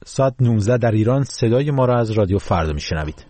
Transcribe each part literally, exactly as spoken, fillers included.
ساعت نوزده در ایران صدای ما را از رادیو فردا میشنوید.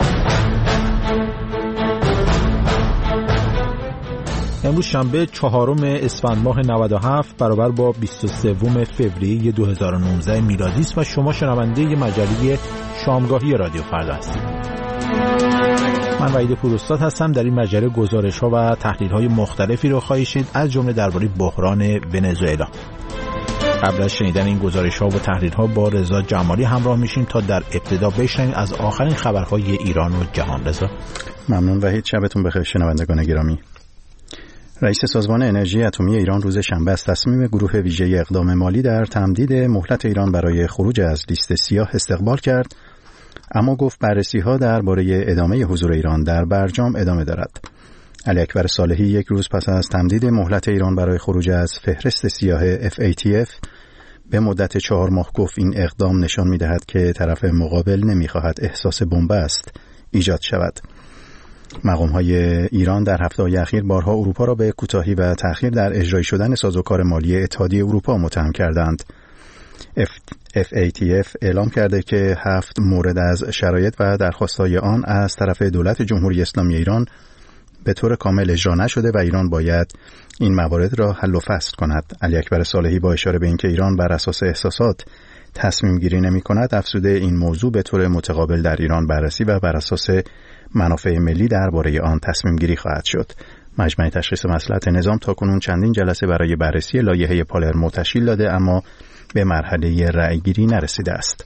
امروز شنبه چهارم اسفند ماه نود و هفت برابر با بیست و سوم فوریه دو هزار و نوزده میلادی است و شما شنونده ی مجله شامگاهی رادیو فردا هستید. من وحید پوراستاد هستم. در این مجله گزارش‌ها و تحلیل‌های مختلفی رو خواهید شنید، از جمله درباره بحران ونزوئلا. قبل از شنیدن این گزارش‌ها و تحلیل‌ها با رضا جمالی همراه میشیم تا در ابتدا بشنویم از آخرین خبرهای ایران و جهان. رضا ممنون وحید. شبتون بخیر شنوندگان گرامی. رئیس سازمان انرژی اتمی ایران روز شنبه از تصمیم گروه ویژه اقدام مالی در تمدید مهلت ایران برای خروج از لیست سیاه استقبال کرد، اما گفت بررسی‌ها درباره ادامه حضور ایران در برجام ادامه دارد. علی اکبر صالحی یک روز پس از تمدید مهلت ایران برای خروج از فهرست سیاه اف ای تی اف به مدت چهار ماه گفت این اقدام نشان می‌دهد که طرف مقابل نمی‌خواهد احساس بن‌بست ایجاد شود. مقام‌های ایران در هفته‌های اخیر بارها اروپا را به کوتاهی و تأخیر در اجرای شدن سازوکار مالی اتحادیه اروپا متهم کردند. اف ای تی اف اعلام کرده که هفت مورد از شرایط و درخواست‌های آن از طرف دولت جمهوری اسلامی ایران به طور کامل اجرا نشده و ایران باید این موارد را حل و فصل کند. علی اکبر صالحی با اشاره به اینکه ایران بر اساس احساسات تصمیم گیری نمی کند، افزوده این موضوع به طور متقابل در ایران بررسی و بر اساس منافع ملی درباره آن تصمیم گیری خواهد شد. مجمع تشخیص مصلحت نظام تاکنون چندین جلسه برای بررسی لایحه پالرمو تشکیل داده، اما به مرحله رأی‌گیری نرسیده است.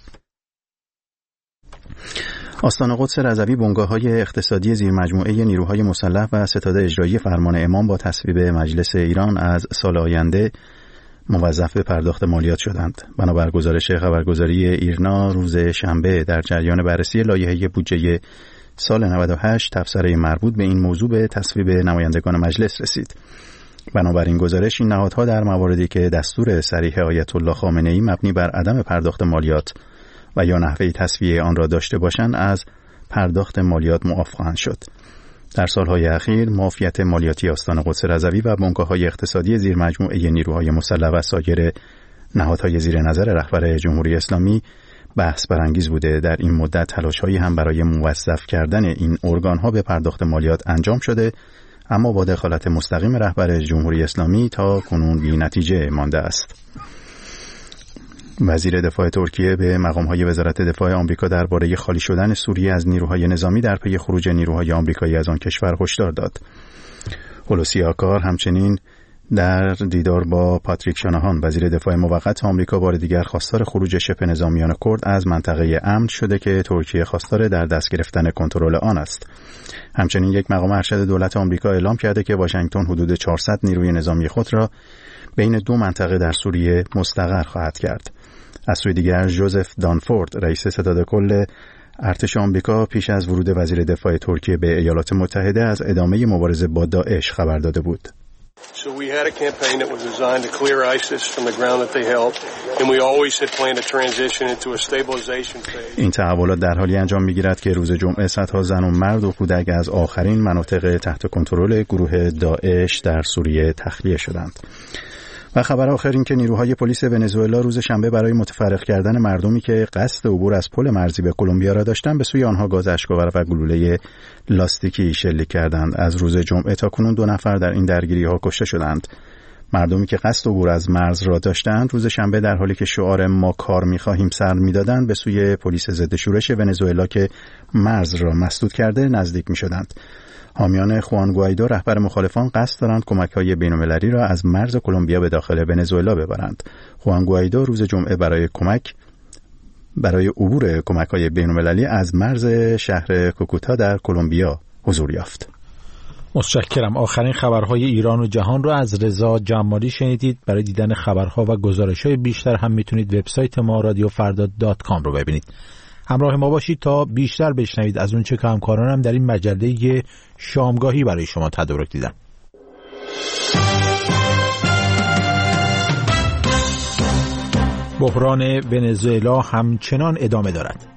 آستان قدس رضوی بنگاه‌های اقتصادی زیرمجموعه نیروهای مسلح و ستاد اجرایی فرمان امام با تصویب مجلس ایران از سال آینده موظف به پرداخت مالیات شدند. بنابر گزارش خبرگزاری ایرنا روز شنبه در جریان بررسی لایحه بودجه سال نود و هشت تبصره مربوط به این موضوع به تصویب نمایندگان مجلس رسید. بنابراین گزارش این نهادها در مواردی که دستور صریح آیت الله خامنه‌ای مبنی بر عدم پرداخت مالیات و یا نحوه تصفیه آن را داشته باشند از پرداخت مالیات معاف خواهند شد. در سالهای اخیر معافیت مالیاتی آستان قدس رضوی و بنگاه‌های اقتصادی زیر مجموعه نیروهای مسلح و سایر نهادهای زیر نظر رهبر جمهوری اسلامی بحث برانگیز بوده. در این مدت تلاش‌هایی هم برای موظف کردن این ارگان‌ها به پرداخت مالیات انجام شده، اما با دخالت مستقیم رهبر جمهوری اسلامی تا کنون بی نتیجه مانده است. وزیر دفاع ترکیه به مقام‌های وزارت دفاع آمریکا درباره خالی شدن سوریه از نیروهای نظامی در پی خروج نیروهای آمریکایی از آن کشور هشدار داد. هولوسی آکار همچنین در دیدار با پاتریک شاناهان وزیر دفاع موقت آمریکا بار دیگر خواستار خروج شبه نظامیان کرد از منطقه امن شده که ترکیه خواستار در دست گرفتن کنترل آن است. همچنین یک مقام ارشد دولت آمریکا اعلام کرده که واشنگتن حدود چهارصد نیروی نظامی خود را بین دو منطقه در سوریه مستقر خواهد کرد. از سوی دیگر جوزف دانفورد رئیس ستاد کل ارتش آمریکا پیش از ورود وزیر دفاع ترکیه به ایالات متحده از ادامه مبارزه با داعش خبر داده بود. So we had a campaign that was designed to clear ISIS from the ground that they held, and we always had planned to transition into a stabilization phase. این تحولات در حالی انجام می‌گیرد که روز جمعه صدها زن و مرد و کودک از آخرین مناطق تحت کنترل گروه داعش در سوریه تخلیه شدند. و خبر آخر این که نیروهای پلیس ونزوئلا روز شنبه برای متفرق کردن مردمی که قصد عبور از پل مرزی به کلمبیا را داشتند به سوی آنها گاز اشک‌آور و گلوله لاستیکی شلیک کردند. از روز جمعه تا کنون دو نفر در این درگیری‌ها کشته شدند. مردمی که قصد عبور از مرز را داشتند روز شنبه در حالی که شعار ما کار می‌خواهیم سر می‌دادند به سوی پلیس ضد شورش ونزوئلا که مرز را مسدود کرده نزدیک می‌شدند. حامیان خوان گوایدو رهبر مخالفان قصد دارند کمک‌های بین‌المللی را از مرز کلمبیا به داخل ونزوئلا ببرند. خوان گوایدو روز جمعه برای کمک برای عبور کمک‌های بین‌المللی از مرز شهر کوکوتا در کلمبیا حضور یافت. متشکرم. آخرین خبرهای ایران و جهان رو از رضا جمالی شنیدید. برای دیدن خبرها و گزارش‌های بیشتر هم میتونید وبسایت ما رادیو فردا دات کام رو ببینید. همراه ما باشید تا بیشتر بشنوید از اون چه که همکارانم در این مجله شامگاهی برای شما تدارک دیدن. بحران ونزوئلا همچنان ادامه دارد.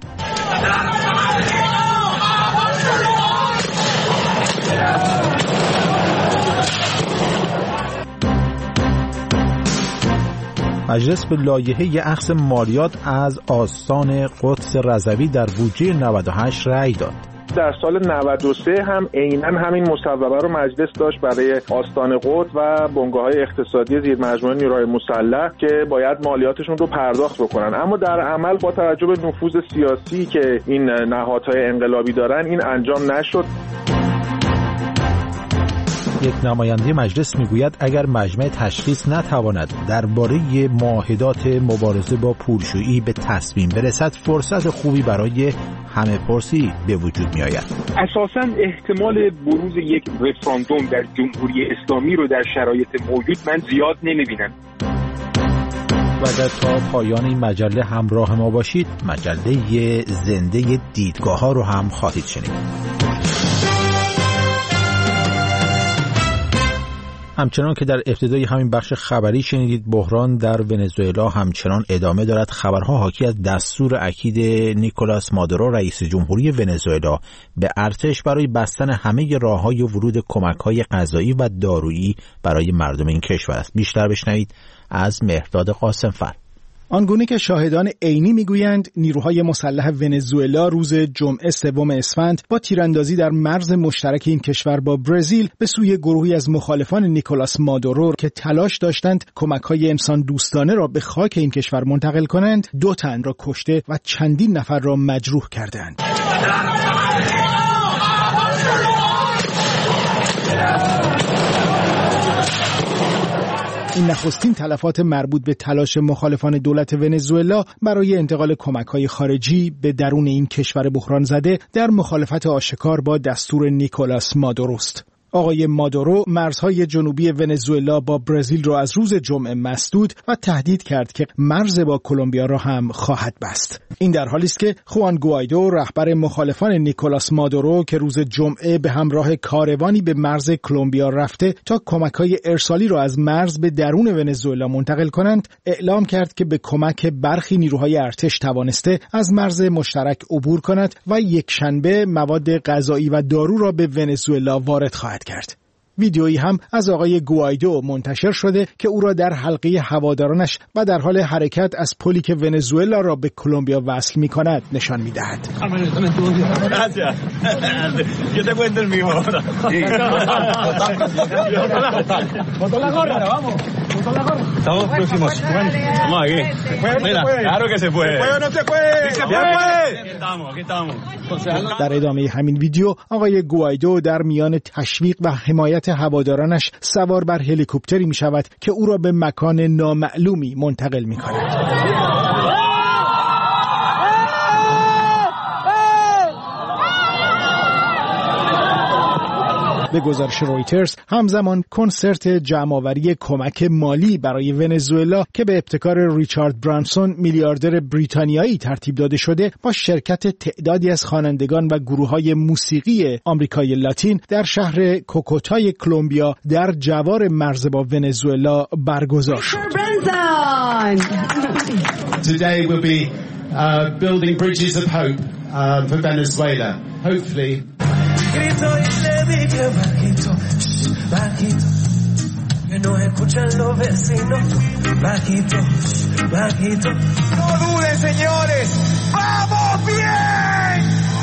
مجلس به لایحه اخذ مالیات از آستان قدس رضوی در بودجه نود و هشت رأی داد. در سال نود و سه هم عیناً همین مصوبه رو مجلس داشت برای آستان قدس و بنگاه‌های اقتصادی زیر مجموعه نیروهای مسلح که باید مالیاتشون رو پرداخت بکنن، اما در عمل با توجه به نفوذ سیاسی که این نهادهای انقلابی دارن این انجام نشد. یک نماینده مجلس میگوید اگر مجمع تشخیص نتواند درباره معاهدات مبارزه با پولشویی به تصمیم برسد، فرصت خوبی برای همه پرسی به وجود می آید. اساساً احتمال بروز یک رفراندوم در جمهوری اسلامی رو در شرایط موجود من زیاد نمی بینم. و اگر تا پایان این مجله همراه ما باشید، مجله زنده دیدگاه ها رو هم خواهید شنید. همچنان که در ابتدای همین بخش خبری شنیدید، بحران در ونزوئلا همچنان ادامه دارد. خبرها حاکی از دستور اکید نیکولاس مادورو رئیس جمهوری ونزوئلا به ارتش برای بستن همه راه‌های ورود کمک‌های غذایی و دارویی برای مردم این کشور است. بیشتر بشنوید از مهرداد قاسمفر. آنگونه که شاهدان عینی میگویند نیروهای مسلح ونزوئلا روز جمعه سوم اسفند با تیراندازی در مرز مشترک این کشور با برزیل به سوی گروهی از مخالفان نیکولاس مادورو که تلاش داشتند کمک‌های انسان دوستانه را به خاک این کشور منتقل کنند، دو تن را کشته و چندین نفر را مجروح کردند. این نخستین تلفات مربوط به تلاش مخالفان دولت ونزوئلا برای انتقال کمک‌های خارجی به درون این کشور بحران زده در مخالفت آشکار با دستور نیکولاس مادورو است. آقای مادورو مرزهای جنوبی ونزوئلا با برزیل را از روز جمعه مسدود و تهدید کرد که مرز با کلمبیا را هم خواهد بست. این در حالی است که خوان گوایدو رهبر مخالفان نیکولاس مادورو که روز جمعه به همراه کاروانی به مرز کلمبیا رفته تا کمک‌های ارسالی را از مرز به درون ونزوئلا منتقل کنند، اعلام کرد که به کمک برخی نیروهای ارتش توانسته از مرز مشترک عبور کند و یک شنبه مواد غذایی و دارو را به ونزوئلا وارد خواهد کرد. ویدیویی هم از آقای گوایدو منتشر شده که او را در حلقه هوادارانش و در حال حرکت از پلی که ونزوئلا را به کلمبیا وصل می کند نشان می دهد. در ادامه همین ویدیو آقای گوایدو در میان تشویق و حمایت هوادارانش سوار بر هلیکوپتری می شود که او را به مکان نامعلومی منتقل می کند. به گزارش رویترز همزمان کنسرت جمع‌آوری کمک مالی برای ونزوئلا که به ابتکار ریچارد برانسون میلیاردر بریتانیایی ترتیب داده شده با شرکت تعدادی از خوانندگان و گروه‌های موسیقی آمریکای لاتین در شهر کوکوتای کلمبیا در جوار مرز با ونزوئلا برگزار شد. Today we'll be uh, building bridges of hope uh, for Venezuela. Hopefully grito y le dije bajito, bajito, que no escuchan los vecinos, bajito, bajito. No duden, señores, ¡vamos bien!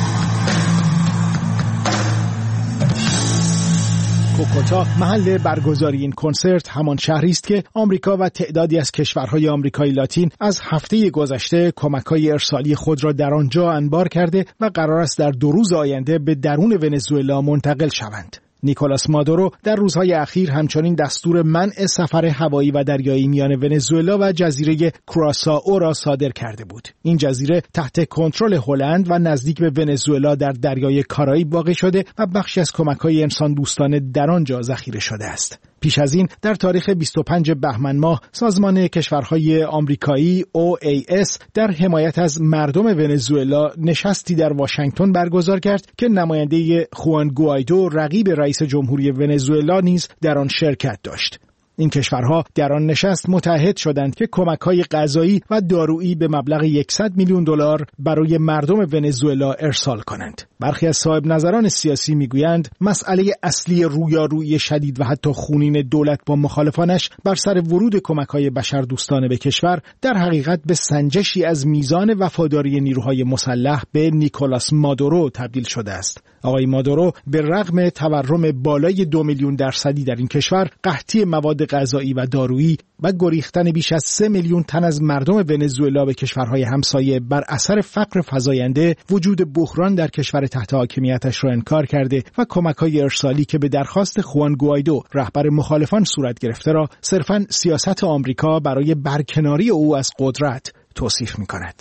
کوکوتا محل برگزاری این کنسرت همان شهری است که آمریکا و تعدادی از کشورهای آمریکای لاتین از هفته گذشته کمک‌های ارسالی خود را در آنجا انبار کرده و قرار است در دو روز آینده به درون ونزوئلا منتقل شوند. نیکولاس مادورو در روزهای اخیر همچنین دستور منع سفر هوایی و دریایی میان ونزوئلا و جزیره کراسائو را صادر کرده بود. این جزیره تحت کنترل هلند و نزدیک به ونزوئلا در دریای کارائیب واقع شده و بخشی از کمک‌های انسان دوستانه در آنجا ذخیره شده است. پیش از این در تاریخ بیست و پنج بهمن ماه سازمان کشورهای آمریکایی او ای اس در حمایت از مردم ونزوئلا نشستی در واشنگتن برگزار کرد که نماینده خوان گوایدو رقیب رئیس جمهوری ونزوئلا نیز در آن شرکت داشت. این کشورها در آن نشست متحد شدند که کمک‌های غذایی و دارویی به مبلغ صد میلیون دلار برای مردم ونزوئلا ارسال کنند. برخی از صاحب نظران سیاسی میگویند مسئله اصلی رویارویی شدید و حتی خونین دولت با مخالفانش بر سر ورود کمک‌های بشردوستانه به کشور در حقیقت به سنجشی از میزان وفاداری نیروهای مسلح به نیکولاس مادورو تبدیل شده است. آقای مادورو به رغم تورم بالای دو میلیون درصدی در این کشور، قحطی مواد غذایی و دارویی و گریختن بیش از سه میلیون تن از مردم ونزوئلا به کشورهای همسایه بر اثر فقر فزاینده، وجود بحران در کشور تحت حاکمیتش را انکار کرده و کمک‌های ارسالی که به درخواست خوان گوایدو رهبر مخالفان صورت گرفته را صرفاً سیاست آمریکا برای برکناری او از قدرت توصیف می‌کند.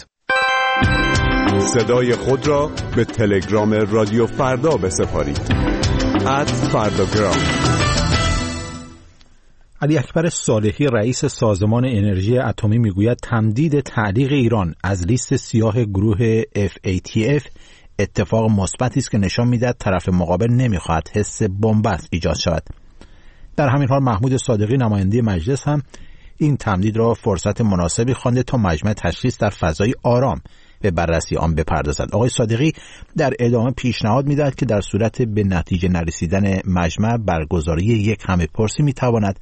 صدای خود را به تلگرام رادیو فردا بسپارید. ات فرداگرام. علی اکبر صالحی رئیس سازمان انرژی اتمی میگوید تمدید تعلیق ایران از لیست سیاه گروه اف ای تی اف اتفاق مثبتی است که نشان میدهد طرف مقابل نمیخواهد حس بنبست ایجاد شود. در همین حال محمود صادقی نماینده مجلس هم این تمدید را فرصت مناسبی خوانده تا مجمع تشخیص در فضای آرام به بررسی آن بپردازد. آقای صادقی در ادامه پیشنهاد می‌دهد که در صورت به نتیجه نرسیدن مجمع برگزاری یک همه‌پرسی می‌تواند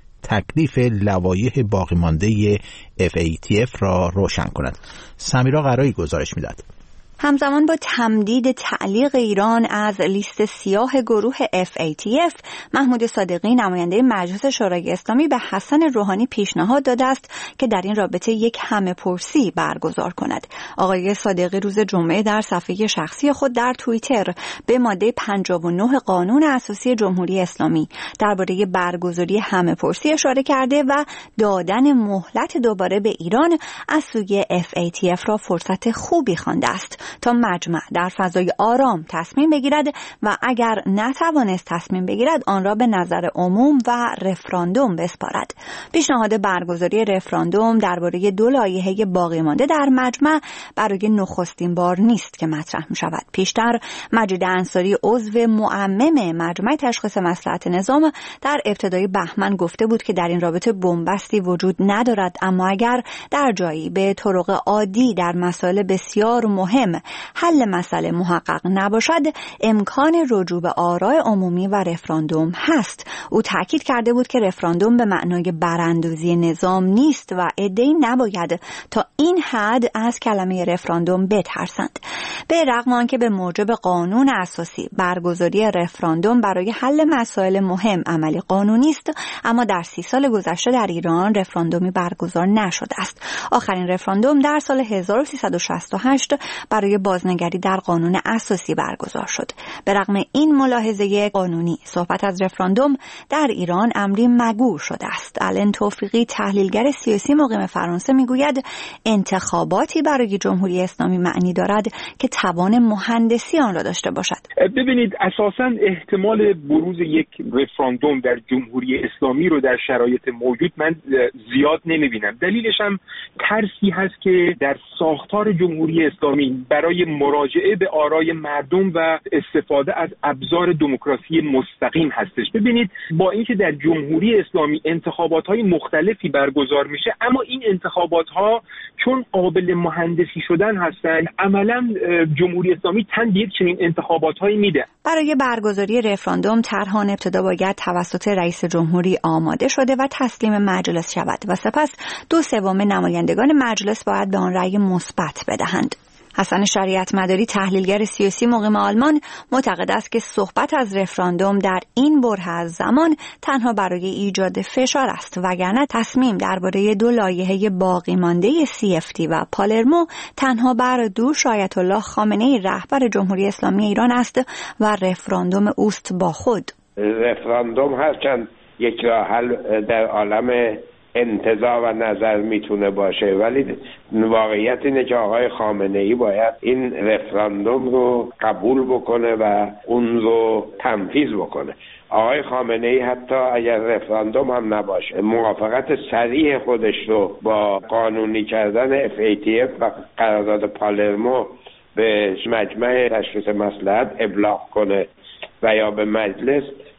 تکلیف لوایح باقی مانده اف ای تی اف را روشن کند. سمیرا قرایی گزارش می‌دهد. همزمان با تمدید تعلیق ایران از لیست سیاه گروه اف ای تی اف، محمود صادقی نماینده مجلس شورای اسلامی به حسن روحانی پیشنهاد داده است که در این رابطه یک همه‌پرسی برگزار کند. آقای صادقی روز جمعه در صفحه شخصی خود در توییتر به ماده پنجاه و نه قانون اساسی جمهوری اسلامی درباره برگزاری همه‌پرسی اشاره کرده و دادن مهلت دوباره به ایران از سوی اف ای تی اف را فرصت خوبی خوانده است تا مجمع در فضای آرام تصمیم بگیرد و اگر نتوانست تصمیم بگیرد آن را به نظر عموم و رفراندوم بسپارد. پیشنهاد برگزاری رفراندوم درباره دو لایحه باقی مانده در مجمع برای نخستین بار نیست که مطرح می شود. پیشتر مجید انصاری عضو معمم مجمع تشخیص مصلحت نظام در ابتدای بهمن گفته بود که در این رابطه بنبستی وجود ندارد، اما اگر در جایی به طرق عادی در مسائل بسیار مهم حل مسئله محقق نباشد، امکان رجوع به آراء عمومی و رفراندوم هست. او تاکید کرده بود که رفراندوم به معنای براندازی نظام نیست و عده‌ای نباید تا این حد از کلمه رفراندوم بترسند. به رغم آنکه به موجب قانون اساسی برگزاری رفراندوم برای حل مسائل مهم عملی قانونی است، اما در سی سال گذشته در ایران رفراندومی برگزار نشده است. آخرین رفراندوم در سال هزار و سیصد و شصت و هشت برای بازنگری در قانون اساسی برگزار شد. به رغم این ملاحظه قانونی، صحبت از رفراندوم در ایران امری مگو شده است. الان توفیقی تحلیلگر سیاسی مقیم فرانسه میگوید انتخاباتی برای جمهوری اسلامی معنی دارد که توان مهندسی آن را داشته باشد. ببینید، اساساً احتمال بروز یک رفراندوم در جمهوری اسلامی رو در شرایط موجود من زیاد نمیبینم. دلیلش هم ترسی هست که در ساختار جمهوری اسلامی برای مراجعه به آرای مردم و استفاده از ابزار دموکراسی مستقیم هستش. ببینید، با اینکه در جمهوری اسلامی انتخابات‌های مختلفی برگزار میشه، اما این انتخابات‌ها چون قابل مهندسی شدن هستند، عملاً جمهوری اسلامی تن به چنین انتخابات‌هایی میده. برای برگزاری رفراندوم طرح آن ابتدا باید توسط رئیس جمهوری آماده شده و تسلیم مجلس شود و سپس دو سوم نمایندگان مجلس باید به آن رأی مثبت بدهند. حسن شریعت مداری تحلیلگر سیاسی مقیم آلمان معتقد است که صحبت از رفراندوم در این بره از زمان تنها برای ایجاد فشار است، وگرنه تصمیم درباره دو لایحه باقی مانده سی اف تی و پالرمو تنها بر دوش آیت الله خامنه‌ای رهبر جمهوری اسلامی ایران است و رفراندوم اوست با خود. رفراندوم هرچند یک راه حل در عالم انتزاع و نظر میتونه باشه، ولی واقعیت اینه که آقای خامنه‌ای باید این رفراندوم رو قبول بکنه و اون رو تنفیذ بکنه. آقای خامنه‌ای حتی اگر رفراندوم هم نباشه، موافقت صریح خودش رو با قانونی کردن اف ای تی اف و قرارداد پالرمو به مجمع تشخیص مصلحت ابلاغ کنه و یا به مجلس،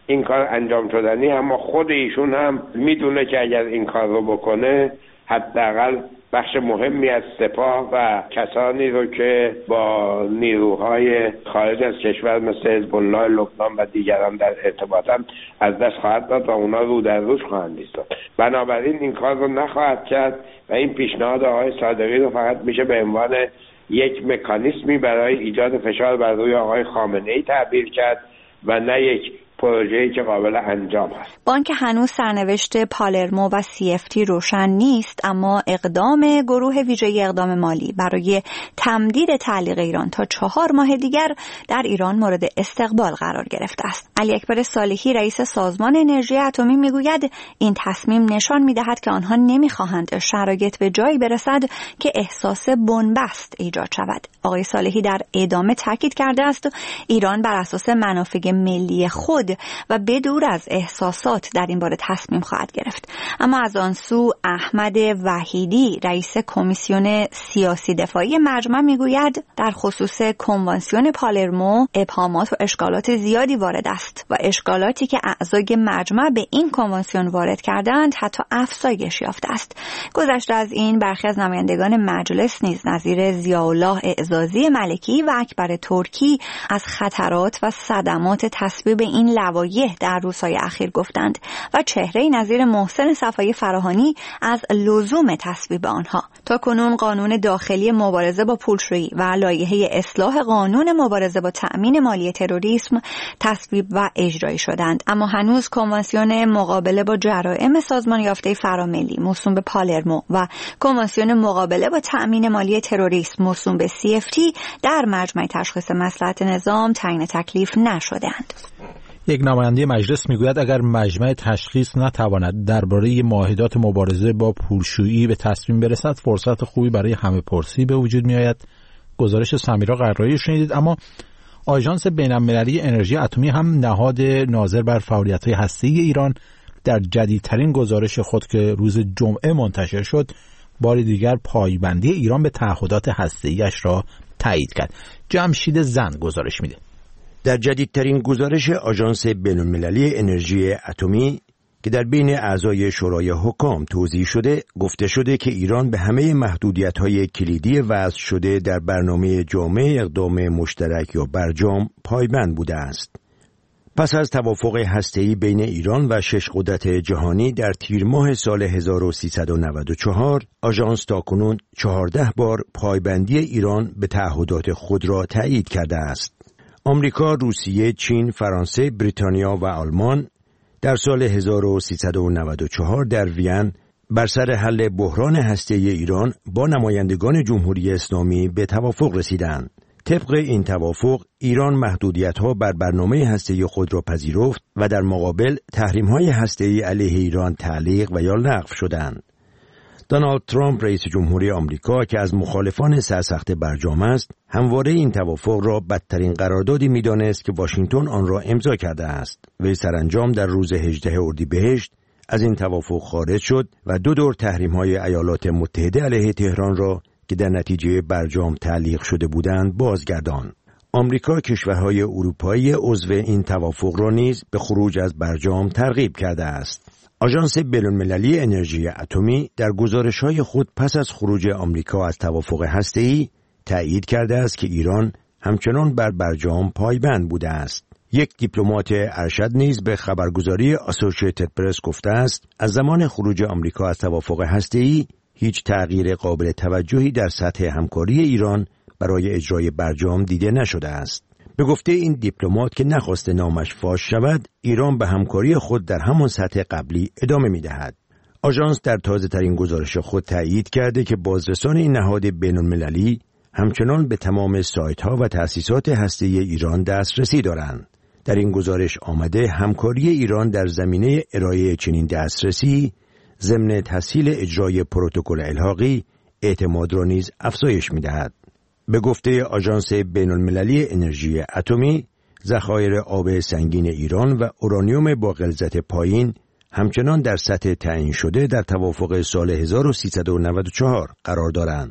این کار انجام شدنی، اما خود ایشون هم میدونه که اگر این کار رو بکنه حداقل بخش مهمی از سپاه و کسانی رو که با نیروهای خارج از کشور مثل حزب الله لبنان و دیگران در ارتباطن از دست خواهد داد و اونا رو در روش خواهند ایستاد. بنابراین این کار رو نخواهد کرد و این پیشنهاد آقای صادقی رو فقط میشه به عنوان یک مکانیزمی برای ایجاد فشار بر روی آقای خامنه‌ای تعبیر کرد و نه یک پروژه‌ای که قابل انجام است. بانک هنوز سرنوشت پالرمو و سی اف تی روشن نیست، اما اقدام گروه ویژه اقدام مالی برای تمدید تعلیق ایران تا چهار ماه دیگر در ایران مورد استقبال قرار گرفته است. علی اکبر صالحی رئیس سازمان انرژی اتمی میگوید این تصمیم نشان میدهد که آنها نمیخواهند شرایط به جایی برسد که احساس بنبست ایجاد شود. آقای صالحی در ادامه تاکید کرده است ایران بر اساس منافع ملی خود و بدور از احساسات در این باره تصمیم خواهد گرفت. اما از آن سو احمد وحیدی رئیس کمیسیون سیاسی دفاعی مجمع میگوید در خصوص کنوانسیون پالرمو ابهامات و اشکالات زیادی وارد است و اشکالاتی که اعضای مجمع به این کنوانسیون وارد کردند حتی افزایش یافته است. گذشته از این برخی از نمایندگان مجلس نیز نظیر ضیاءالله اعزازی ملکی و اکبر ترکی از خطرات و صدمات تصویب این لوایح در روزهای اخیر گفتند و چهره نظیر محسن صفایی فراهانی از لزوم تصویب آنها. تا کنون قانون داخلی مبارزه با پولشویی و لایحه اصلاح قانون مبارزه با تأمین مالی تروریسم تصویب و اجرایی شدند، اما هنوز کنوانسیون مقابله با جرائم سازمان یافته فراملی موسوم به پالرمو و کنوانسیون مقابله با تأمین مالی تروریسم موسوم به سی اف تی در مجمع تشخیص مصلحت نظام تعیین تکلیف نشده‌اند. یک نماینده مجلس میگوید اگر مجمع تشخیص نتواند درباره معاهدات مبارزه با پولشویی به تصمیم برسد فرصت خوبی برای همه پرسی به وجود میآید. گزارش سمیرا قرایی شنیدید. اما آژانس بین‌المللی انرژی اتمی هم نهاد ناظر بر فعالیت‌های هسته‌ای ایران در جدیدترین گزارش خود که روز جمعه منتشر شد بار دیگر پایبندی ایران به تعهدات هسته‌ای‌اش را تایید کرد. جمشید زن گزارش میده. در جدیدترین گزارش آژانس بین‌المللی انرژی اتمی که در بین اعضای شورای حکام توضیح شده، گفته شده که ایران به همه محدودیت‌های کلیدی وضع شده در برنامه جامع اقدام مشترک یا برجام پایبند بوده است. پس از توافق هسته‌ای بین ایران و شش قدرت جهانی در تیر ماه سال هزار و سیصد و نود و چهار، آژانس تاکنون چهارده بار پایبندی ایران به تعهدات خود را تایید کرده است. آمریکا، روسیه، چین، فرانسه، بریتانیا و آلمان در سال هزار و سیصد و نود و چهار در وین بر سر حل بحران هسته‌ای ایران با نمایندگان جمهوری اسلامی به توافق رسیدند. طبق این توافق ایران محدودیت‌ها بر برنامه هسته‌ای خود را پذیرفت و در مقابل تحریم‌های هسته‌ای علیه ایران تعلیق و یا لغو شدند. دونالد ترامپ رئیس جمهوری آمریکا که از مخالفان سرسخت برجام است، همواره این توافق را بدترین قراردادی می‌دانست که واشنگتن آن را امضا کرده است. وی سرانجام در روز هجدهم اردیبهشت از این توافق خارج شد و دو دور تحریم‌های ایالات متحده علیه تهران را که در نتیجه برجام تعلیق شده بودند بازگرداند. آمریکا کشورهای اروپایی عضو این توافق را نیز به خروج از برجام ترغیب کرده است. آژانس بین‌المللی انرژی اتمی در گزارش‌های خود پس از خروج آمریکا از توافق هسته‌ای تأیید کرده است که ایران همچنان بر برجام پایبند بوده است. یک دیپلمات ارشد نیز به خبرگزاری اسوسییتد پرس گفته است از زمان خروج آمریکا از توافق هسته‌ای هیچ تغییر قابل توجهی در سطح همکاری ایران برای اجرای برجام دیده نشده است. به گفته این دیپلمات که نخواسته نامش فاش شود، ایران به همکاری خود در همان سطح قبلی ادامه می‌دهد. آژانس در تازه‌ترین گزارش خود تأیید کرده که بازرسان این نهاد بین‌المللی همچنان به تمام سایت‌ها و تأسیسات هسته‌ای ایران دسترسی دارند. در این گزارش آمده همکاری ایران در زمینه ارائه چنین دسترسی ضمن تسهیل اجرای پروتکل الحاقی اعتماد را نیز افزایش می‌دهد. به گفته آژانس بین‌المللی انرژی اتمی، ذخایر آب سنگین ایران و اورانیوم با غلظت پایین همچنان در سطح تعیین شده در توافق سال هزار و سیصد و نود و چهار قرار دارند.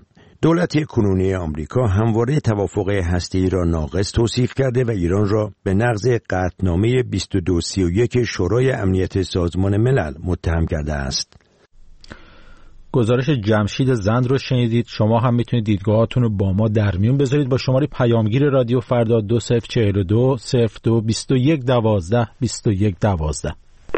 دولت کنونی آمریکا همواره توافق هسته‌ای را ناقص توصیف کرده و ایران را به نقض قطعنامه بیست و دو سی و یک شورای امنیت سازمان ملل متهم کرده است. گزارش جمشید زند رو شنیدید. شما هم میتونید دیدگاهاتون رو با ما در میون بذارید با شماره پیامگیر رادیو فردا دو صفر چهل و دو صفر دو بیست و یک دوازده بیست و یک دوازده.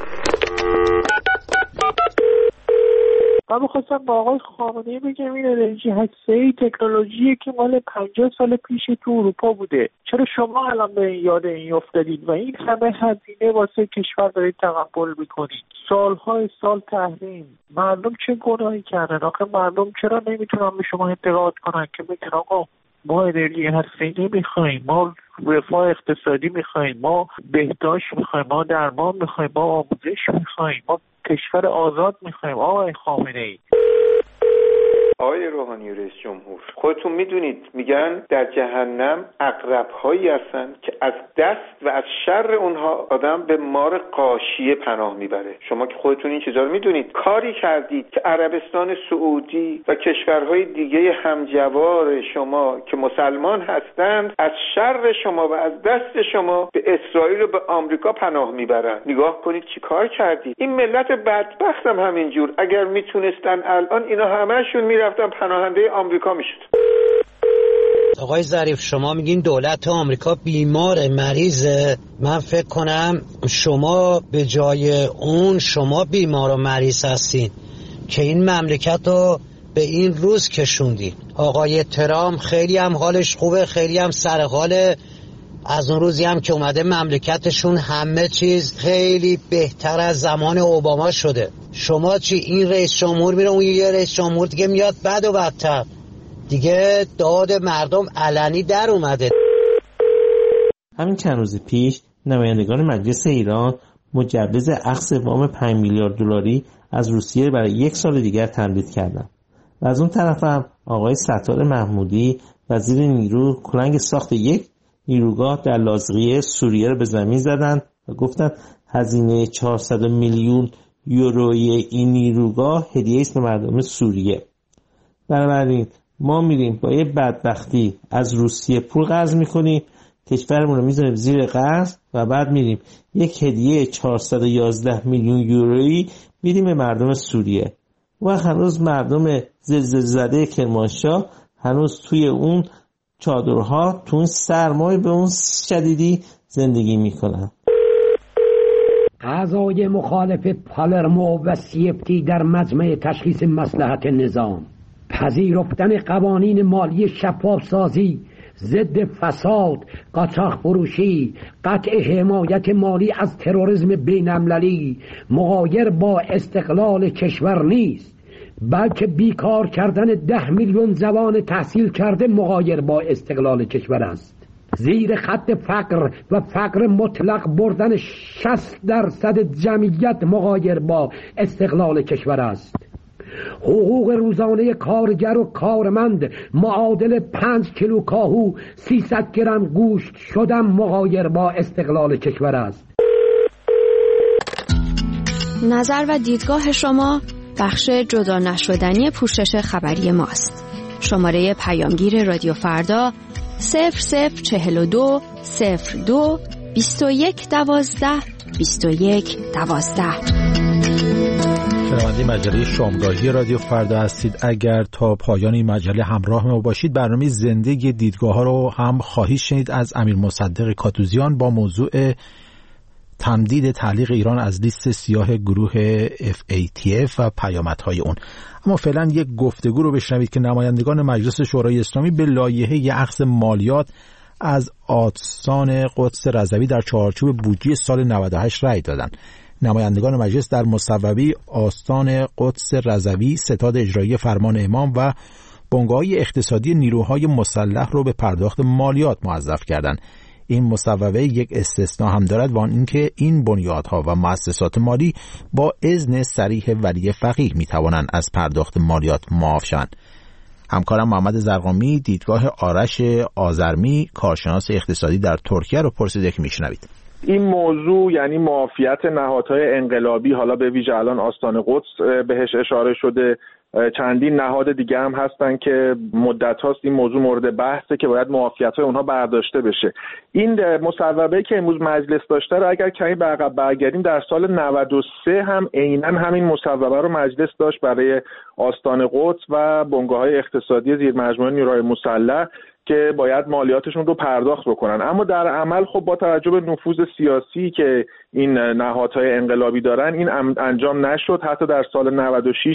من می‌خواستم با آقای خامنه‌ای بگم این انرژی هسته‌ای تکنولوژیه که مال پنجاه سال پیش تو اروپا بوده. چرا شما الان به یاد این افتادید و این همه هزینه واسه کشور دارید تقبل می‌کنید؟ سالهای سال تحریم. مردم چه گناهی کردن؟ آخه مردم چرا نمیتونن به شما اعتقاد کنن که بگن آقا ما انرژی هسته‌ای نمیخوایم، ما رفاه اقتصادی میخوایم، ما بهداشت میخوایم، ما درمان میخوایم، ما آموزش میخوایم، ما کشور آزاد میخوایم. آقای خامنه‌ای، آقای روحانی رئیس جمهور، خودتون میدونید میگن در جهنم عقرب‌هایی هستن که از دست و از شر اونها آدم به مار غاشیه پناه میبره. شما که خودتون این چیزا رو میدونید. کاری کردید که عربستان سعودی و کشورهای دیگه همجوار شما که مسلمان هستند از شر شما و از دست شما به اسرائیل و به آمریکا پناه میبرن. نگاه کنید چی کار کردید. این ملت بدبخت هم همینجور اگر میتونستن الان اینا همه‌شون میرن رفتن پناهنده آمریکا میشد. آقای ظریف، شما میگین دولت آمریکا بیمار مریضه. من فکر کنم شما به جای اون شما بیمار و مریض هستین که این مملکت رو به این روز کشوندین. آقای ترامپ خیلی هم حالش خوبه، خیلی هم سر حاله. از اون روزی هم که اومده مملکتشون همه چیز خیلی بهتر از زمان اوباما شده. شما چی؟ این رئیس جمهور میره اون یه رئیس جمهور دیگه میاد بد و بدتر. دیگه داد مردم علنی در اومده. همین چند روز پیش نمایندگان مجلس ایران مجوز اخذ وام پنج میلیارد دلاری از روسیه برای یک سال دیگر تمدید کردند. و از اون طرف هم آقای ستار محمودی وزیر نیرو کلنگ ساخت یک نیروگاه در لاذقیه سوریه رو به زمین زدند و گفتند هزینه چهارصد میلیون یوروی این نیروگاه هدیه است به مردم سوریه. بنابراین ما میریم با یه بدبختی از روسیه پول قرض میکنیم، کشورمون رو میذاریم زیر قرض و بعد میریم یک هدیه چهارصد و یازده میلیون یورویی میدیم به مردم سوریه. و هنوز مردم زلزله زده کرمانشاه هنوز توی اون چادرها تو اون سرمای به اون شدیدی زندگی میکنن. قضای مخالف پالرمو و سیفتی در مجمع تشخیص مصلحت نظام، پذیرفتن قوانین مالی شفاف سازی، ضد فساد، قاچاق فروشی، قطع حمایت مالی از تروریسم بین‌المللی مغایر با استقلال کشور نیست، بلکه بیکار کردن ده میلیون جوان تحصیل کرده مغایر با استقلال کشور است. زیر خط فقر و فقر مطلق بردن شصت درصد جمعیت مغایر با استقلال کشور است. حقوق روزانه کارگر و کارمند معادل پنج کیلو کاهو سیصد گرم گوشت شدن مغایر با استقلال کشور است. نظر و دیدگاه شما بخش جدا نشدنی پوشش خبری ماست. شماره پیامگیر رادیو فردا صفر صفر چهل و دو صفر دو بیست و یک دوازده بیست و یک دوازده. شنونده مجله شامگاهی رادیو فردا هستید. اگر تا پایان این مجله همراه ما باشید برنامه زنده دیدگاه ها رو هم خواهید شنید از امیر مصدق کاتوزیان با موضوع تمدید تعلیق ایران از لیست سیاه گروه اف ای تی اف و پیامدهای اون. اما فعلا یک گفتگو رو بشنوید که نمایندگان مجلس شورای اسلامی به لایحه اخذ مالیات از آستان قدس رضوی در چارچوب بودجه سال نود و هشت رأی دادند. نمایندگان مجلس در مصوبه آستان قدس رضوی ستاد اجرایی فرمان امام و بنگاه‌های اقتصادی نیروهای مسلح رو به پرداخت مالیات موظف کردند. این مصوبه یک استثناء هم دارد و آن اینکه این بنیادها و مؤسسات مالی با اذن صریح ولی فقیه می توانند از پرداخت مالیات معاف شوند. همکارم محمد زرقامی دیدگاه آرش آذرمی کارشناس اقتصادی در ترکیه رو پرسیده که میشنوید. این موضوع یعنی معافیت نهادهای انقلابی، حالا به ویژه الان آستان قدس بهش اشاره شده، چندین نهاد دیگه هم هستن که مدت هاست این موضوع مورد بحثه که باید معافیت‌های اونها برداشته بشه. این مصوبه‌ای که امروز مجلس داشته رو اگر کمی به عقب برگردیم، در سال نود و سه هم عیناً همین مصوبه رو مجلس داشت برای آستان قدس و بنگاه‌های اقتصادی زیر مجموعه نیروهای مسلح که باید مالیاتشون رو پرداخت بکنن. اما در عمل خب با توجه به نفوذ سیاسی که این نهادهای انقلابی دارن این انجام نشد. حتی در سال نود و شش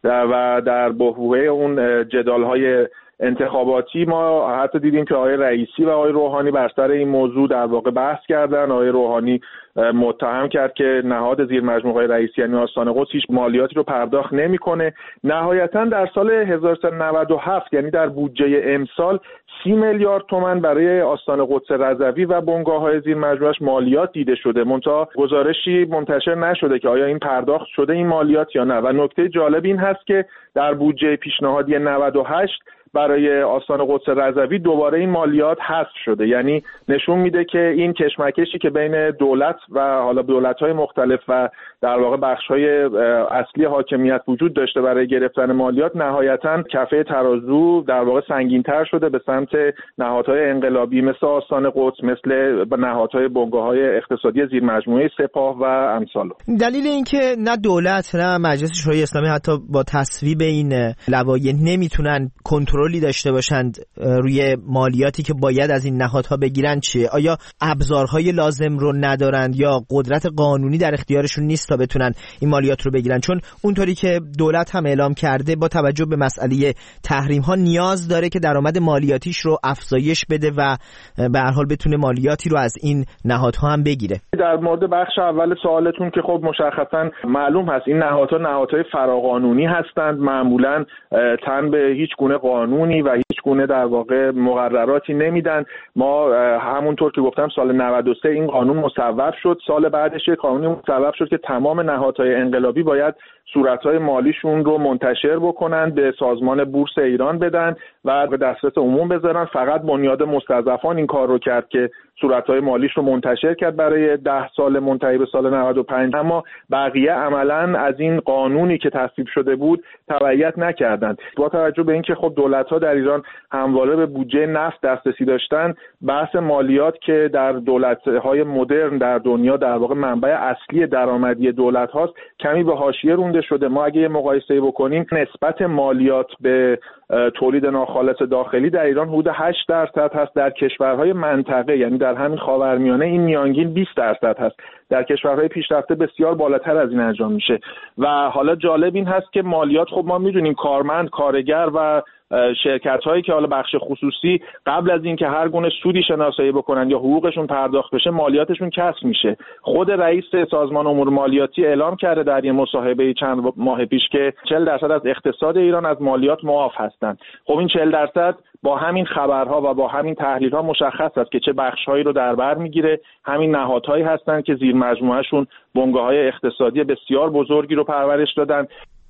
و در بحبوحه اون جدال‌های انتخاباتی ما حتی دیدیم که آقای رئیسی و آقای روحانی بر سر این موضوع در واقع بحث کردن. آقای روحانی متهم کرد که نهاد زیر مجموعه رئیسی یعنی آستان قدس هیچ مالیاتی رو پرداخت نمیکنه. نهایتا در سال هزار و سیصد و نود و هفت یعنی در بودجه امسال سی میلیارد تومان برای آستان قدس رضوی و بنگاه‌های زیر مجموعه‌اش مالیات دیده شده. منتها گزارشی منتشر نشده که آیا این پرداخت شده این مالیات یا نه. و نکته جالب این هست که در بودجه پیشنهادی نود و هشت برای آستان قدس رضوی دوباره این مالیات حذف شده. یعنی نشون میده که این کشمکشی که بین دولت و حالا دولت‌های مختلف و در واقع بخش‌های اصلی حاکمیت وجود داشته برای گرفتن مالیات، نهایتاً کفه ترازو در واقع سنگین‌تر شده به سمت نهادهای انقلابی مثل آستان قدس، مثل نهادهای بنگاه‌های اقتصادی زیر مجموعه سپاه و امثال. دلیل اینکه نه دولت نه مجلس شورای اسلامی حتی با تصویب این لوایح نمیتونن کنترلی داشته باشند روی مالیاتی که باید از این نهادها بگیرن چیه؟ آیا ابزارهای لازم رو ندارند یا قدرت قانونی در اختیارشون نیست تا بتونن این مالیات رو بگیرن؟ چون اونطوری که دولت هم اعلام کرده با توجه به مسئله تحریم ها نیاز داره که درآمد مالیاتیش رو افزایش بده و به هر حال بتونه مالیاتی رو از این نهادها هم بگیره. در مورد بخش اول سوالتون که خب مشخصا معلوم هست این نهادها نهادهای فراقانونی هستند، معمولا تن به هیچ گونه قانونی و هیچ گونه در واقع مقرراتی نمیدن. ما همونطور که گفتم سال نود و سه این قانون مصوب شد، سال بعدش یک قانونی مصوب شد که تمام نهادهای انقلابی باید صورتهای مالیشون رو منتشر بکنن، به سازمان بورس ایران بدن و به دسترس عموم بذارن. فقط بنیاد مستضعفان این کار رو کرد که صورتهای مالیش رو منتشر کرد برای ده سال منتهی به سال نود و پنج، اما بقیه عملاً از این قانونی که تصویب شده بود تبعیت نکردند. با توجه به اینکه خب دولت‌ها در ایران همواره به بودجه نفت دسترسی داشتن، بحث مالیات که در دولت‌های مدرن در دنیا در واقع منبع اصلی درآمدی دولت هاست کمی به حاشیه رونده شده. ما اگه مقایسه بکنیم نسبت مالیات به تولید ناخالص داخلی در ایران حدود هشت درصد هست، در کشورهای منطقه یعنی در همین خاورمیانه این میانگین بیست درصد هست، در کشورهای پیشرفته بسیار بالاتر از این انجام میشه. و حالا جالب این هست که مالیات خب ما میدونیم کارمند، کارگر و شرکت هایی که حالا بخش خصوصی قبل از اینکه هر گونه سودی شناسایی بکنن یا حقوقشون پرداخت بشه مالیاتشون کسر میشه. خود رئیس سازمان امور مالیاتی اعلام کرده در یه مصاحبه چند ماه پیش که چهل درصد از اقتصاد ایران از مالیات معاف هستند. خب این چهل درصد با همین خبرها و با همین تحلیل‌ها مشخص است که چه بخش‌هایی رو در بر میگیره. همین نهادهایی هستند که زیر مجموعه‌شون بنگاه‌های اقتصادی بسیار بزرگی رو پرورش دادن.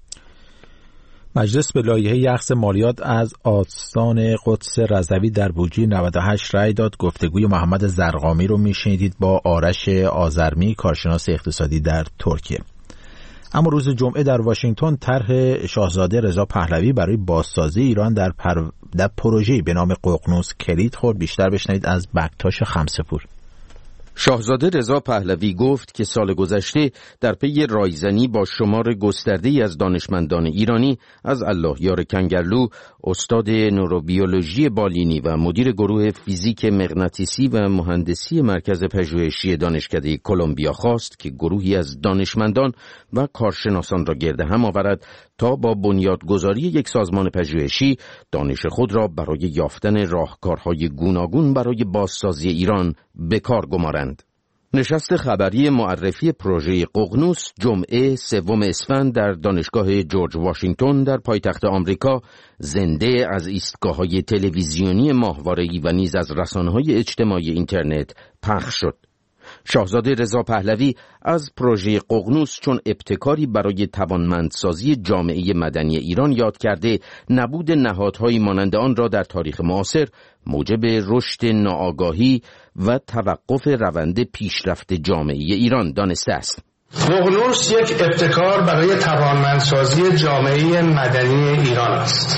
مجلس به لایحه اخذ مالیات از آستان قدس رضوی در بودجه نود و هشت رأی داد. گفتگوی محمد زرقامی رو میشنیدید با آرش آذرمی، کارشناس اقتصادی در ترکیه. اما روز جمعه در واشنگتن طرح شاهزاده رضا پهلوی برای بازسازی ایران در, پر... در پروژه‌ای به نام ققنوس کلید خورد. بیشتر بشنوید از بکتاش خمسه‌پور. شاهزاده رضا پهلوی گفت که سال گذشته در پی رایزنی با شمار گسترده‌ای از دانشمندان ایرانی از الله یار کنگرلو، استاد نوروبیولوژی بالینی و مدیر گروه فیزیک مغناطیسی و مهندسی مرکز پژوهشی دانشکده کلمبیا خواست که گروهی از دانشمندان و کارشناسان را گرد هم آورد تا با بنیادگذاری یک سازمان پژوهشی دانش خود را برای یافتن راهکارهای گوناگون برای بازسازی ایران به کار گمارند. نشست خبری معرفی پروژه ققنوس جمعه سوم اسفند در دانشگاه جورج واشنگتن در پایتخت آمریکا زنده از ایستگاه‌های تلویزیونی ماهواره‌ای و نیز از رسانه‌های اجتماعی اینترنت پخش شد. شاهزاده رضا پهلوی از پروژه ققنوس چون ابتکاری برای توانمندسازی جامعه مدنی ایران یاد کرده، نبود نهادهایی مانند آن را در تاریخ معاصر موجب رشد ناآگاهی و توقف روند پیشرفت جامعه ایران دانسته است. ققنوس یک ابتکار برای توانمندسازی جامعه مدنی ایران است.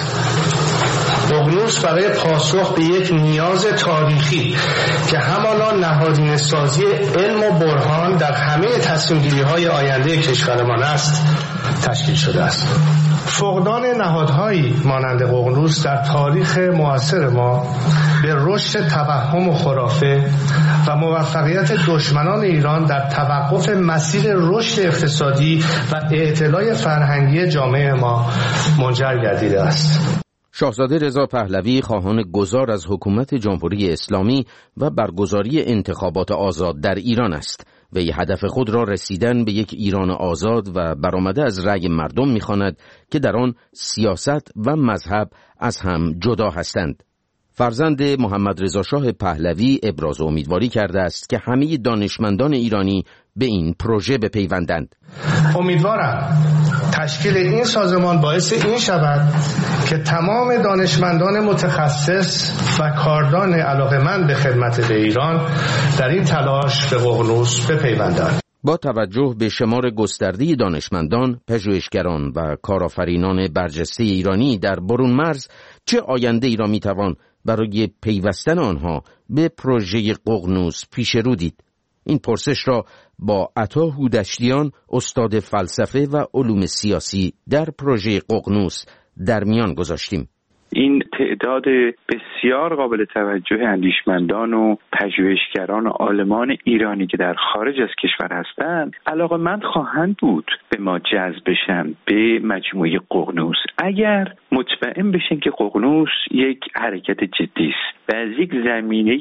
ققنوس برای پاسخ به یک نیاز تاریخی که همانا نهادینه سازی علم و برهان در همه تصمیم‌گیری‌های آینده کشورمان است تشکیل شده است. فقدان نهادهایی مانند ققنوس در تاریخ معاصر ما به رشد توهم و خرافه و موفقیت دشمنان ایران در توقف مسیر رشد اقتصادی و اعتلاء فرهنگی جامعه ما منجر گردیده است. شاهزاده رضا پهلوی خواهان گذار از حکومت جمهوری اسلامی و برگزاری انتخابات آزاد در ایران است. وی هدف خود را رسیدن به یک ایران آزاد و برآمده از رأی مردم می‌خواند که در آن سیاست و مذهب از هم جدا هستند. فرزند محمد رضا شاه پهلوی ابراز امیدواری کرده است که همه دانشمندان ایرانی به این پروژه بپیوندند. امیدوارم تشکیل این سازمان باعث این شود که تمام دانشمندان متخصص و کاردان علاقه‌مند به خدمت به ایران در این تلاش به ققنوس بپیوندند. با توجه به شمار گسترده دانشمندان، پژوهشگران و کارآفرینان برجسته ایرانی در برون مرز، چه آینده ای را میتوان برای پیوستن آنها به پروژه ققنوس پیش رو دید؟ این پرسش را با عطا هودشتیان، استاد فلسفه و علوم سیاسی در پروژه ققنوس در میان گذاشتیم. این تعداد بسیار قابل توجه اندیشمندان و پژوهشگران و عالمان ایرانی که در خارج از کشور هستند علاقه‌مند خواهند بود به ما جذب بشن به مجموعه ققنوس اگر مطمئن بشن که ققنوس یک حرکت جدی است و از یک زمینه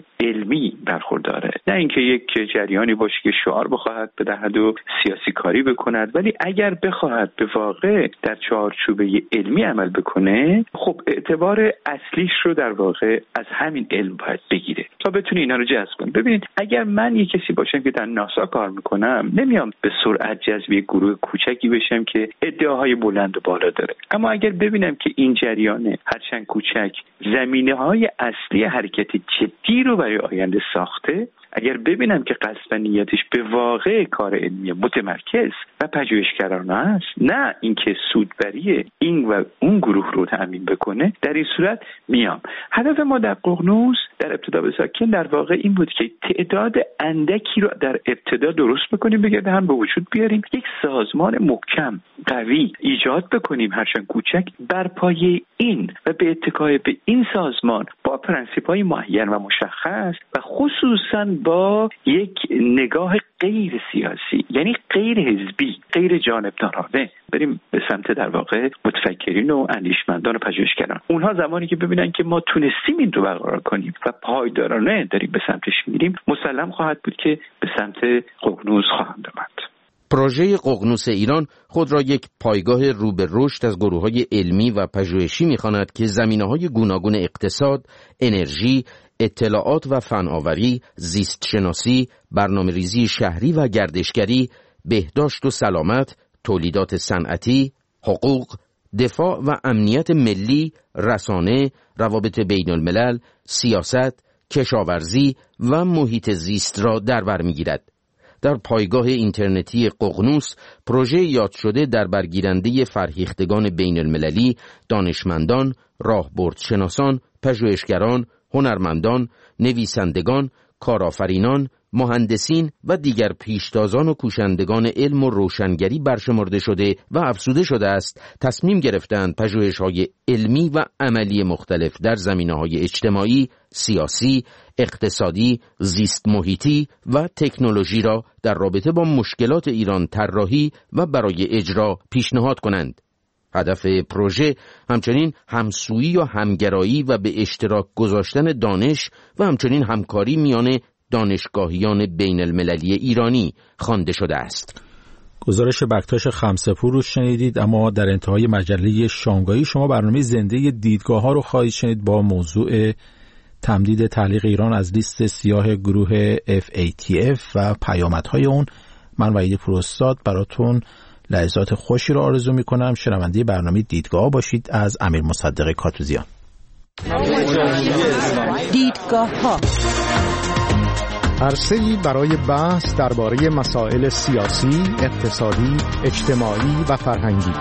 علمی برخورداره، نه اینکه یک جریانی باشه که شعار بخواهد بدهد و سیاسی کاری بکند، ولی اگر بخواهد به واقع در چارچوبه علمی عمل بکنه، خب اعتبار اصلیش رو در واقع از همین علم باید بگیره تا بتونه اینا رو جذب کنه. ببینید اگر من یک کسی باشم که در ناسا کار میکنم، نمیام به سرعت جذب یک گروه کوچکی بشم که ادعاهای بلند و بالا داره، اما اگر ببینم که این جریان هرچند کوچک زمینه‌های اصلی حرکت جدی رو برای آینده ساخته، اگر ببینم که قصد و نیتش به واقع کار علمی متمرکز و پژوهشگرانه است، نه اینکه سودبری این و اون گروه رو تأمین بکنه، در این صورت میام. هدف ما در ققنوس در ابتدا به ساکن در واقع این بود که تعداد اندکی رو در ابتدا درست بکنیم، بگرده هم به وجود بیاریم، یک سازمان محکم قوی ایجاد بکنیم هرچند کوچک، بر پایه این و به اتکای به این سازمان با پرنسیپ‌های معین و مشخص و خصوصاً با یک نگاه غیر سیاسی، یعنی غیر حزبی، غیر جانبدارانه بریم به سمت در واقع متفکرین و اندیشمندان و پژوهشگران. اونها زمانی که ببینن که ما تونستیم این رو برقرار کنیم و پایدارانه داریم به سمتش میریم، مسلم خواهد بود که به سمت ققنوس خواهند آمد. پروژه ققنوس ایران خود را یک پایگاه رو به رشد از گروه‌های علمی و پژوهشی می‌خواند که زمینه‌های گوناگون اقتصاد، انرژی، اطلاعات و فناوری، زیست شناسی، برنامه‌ریزی شهری و گردشگری، بهداشت و سلامت، تولیدات صنعتی، حقوق، دفاع و امنیت ملی، رسانه، روابط بین الملل، سیاست، کشاورزی و محیط زیست را در بر می‌گیرد. در پایگاه اینترنتی ققنوس، پروژه یاد شده در برگیرنده فرهیختگان بین المللی، دانشمندان، راهبردشناسان، پژوهشگران، هنرمندان، نویسندگان، کارآفرینان، مهندسین و دیگر پیشتازان و کوشندگان علم و روشنگری برشمرده شده و افزوده شده است تصمیم گرفتند پژوهش‌های علمی و عملی مختلف در زمینه‌های اجتماعی، سیاسی، اقتصادی، زیست محیطی و تکنولوژی را در رابطه با مشکلات ایران طراحی و برای اجرا پیشنهاد کنند. هدف پروژه همچنین همسویی و همگرایی و به اشتراک گذاشتن دانش و همچنین همکاری میان دانشگاهیان بین المللی ایرانی خوانده شده است. گزارش بکتاش خمسه‌پور رو شنیدید، اما در انتهای مجله شامگاهی شما برنامه زنده دیدگاه ها رو خواهید شنید با موضوع تمدید تعلیق ایران از لیست سیاه گروه اف ای تی اف و پیامدهای اون. من وحید پوراستاد براتون لحظات خوشی رو آرزو میکنم. شنونده برنامه دیدگاه باشید. از امیر مصدق کاتوزیان. دیدگاه ها عرصه‌ای برای بحث درباره مسائل سیاسی، اقتصادی، اجتماعی و فرهنگی.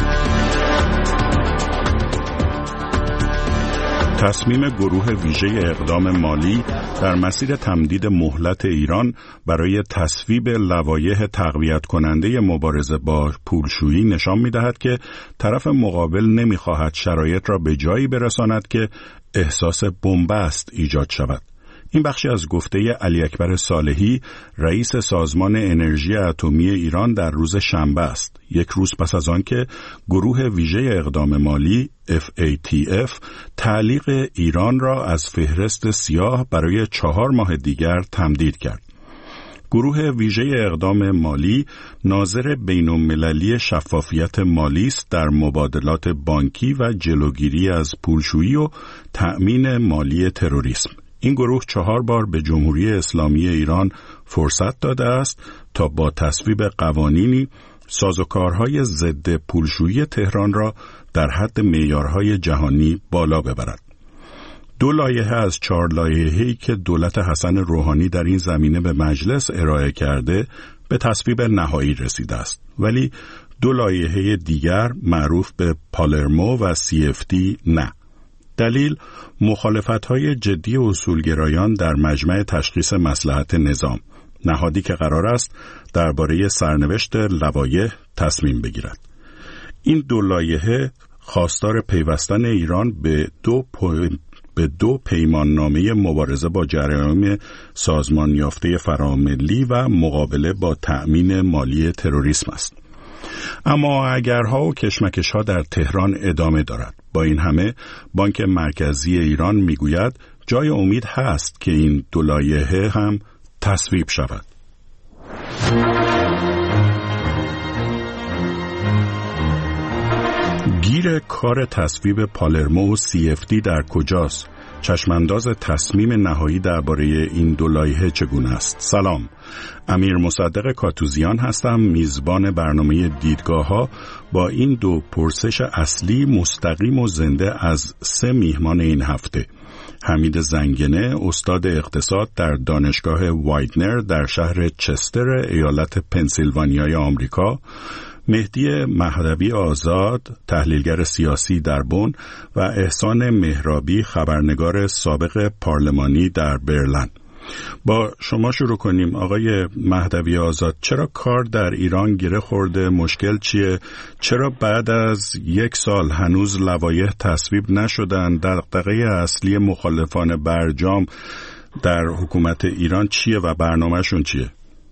تصمیم گروه ویژه اقدام مالی در مسیر تمدید مهلت ایران برای تصویب لوایح تقویت کننده مبارزه با پولشویی نشان می‌دهد که طرف مقابل نمی‌خواهد شرایط را به جایی برساند که احساس بنبست ایجاد شود. این بخشی از گفته علی اکبر صالحی، رئیس سازمان انرژی اتمی ایران در روز شنبه است، یک روز پس از آن که گروه ویژه اقدام مالی اف ای تی اف تعلیق ایران را از فهرست سیاه برای چهار ماه دیگر تمدید کرد. گروه ویژه اقدام مالی ناظر بین‌المللی شفافیت مالی است در مبادلات بانکی و جلوگیری از پولشویی و تأمین مالی تروریسم. این گروه چهار بار به جمهوری اسلامی ایران فرصت داده است تا با تصویب قوانینی سازوکارهای ضد پولشویی تهران را در حد معیارهای جهانی بالا ببرد. دو لایحه از چهار لایحه‌ای که دولت حسن روحانی در این زمینه به مجلس ارائه کرده به تصویب نهایی رسیده است، ولی دو لایحه دیگر معروف به پالرمو و سی اف تی نه. دلیل مخالفت‌های جدی اصولگرایان در مجمع تشخیص مصلحت نظام، نهادی که قرار است درباره سرنوشت لوایح تصمیم بگیرد. این دو لایحه خواستار پیوستن ایران به دو به دو پیماننامه مبارزه با جرایم سازمان یافته فراملی و مقابله با تأمین مالی تروریسم است. اما اگرها و کشمکش‌ها در تهران ادامه دارد. با این همه بانک مرکزی ایران میگوید جای امید هست که این دو لایحه هم تصویب شود. گیر کار تصویب پالرمو و سی اف دی در کجاست؟ چشمانداز تصمیم نهایی درباره این دو لایحه چگونه است؟ سلام، امیر مصدق کاتوزیان هستم، میزبان برنامه دیدگاه‌ها با این دو پرسش اصلی مستقیم و زنده از سه میهمان این هفته: حمید زنگنه، استاد اقتصاد در دانشگاه وایدنر در شهر چستر ایالت پنسیلوانیای آمریکا، مهدی مهدوی آزاد، تحلیلگر سیاسی در بن، و احسان مهرابی، خبرنگار سابق پارلمانی در برلین. با شما شروع کنیم. آقای مهدوی آزاد، چرا کار در ایران گره خورده؟ مشکل چیه؟ چرا بعد از یک سال هنوز لوایح تصویب نشدن؟ دغدغه اصلی مخالفان برجام در حکومت ایران چیه و برنامه‌شون چیه؟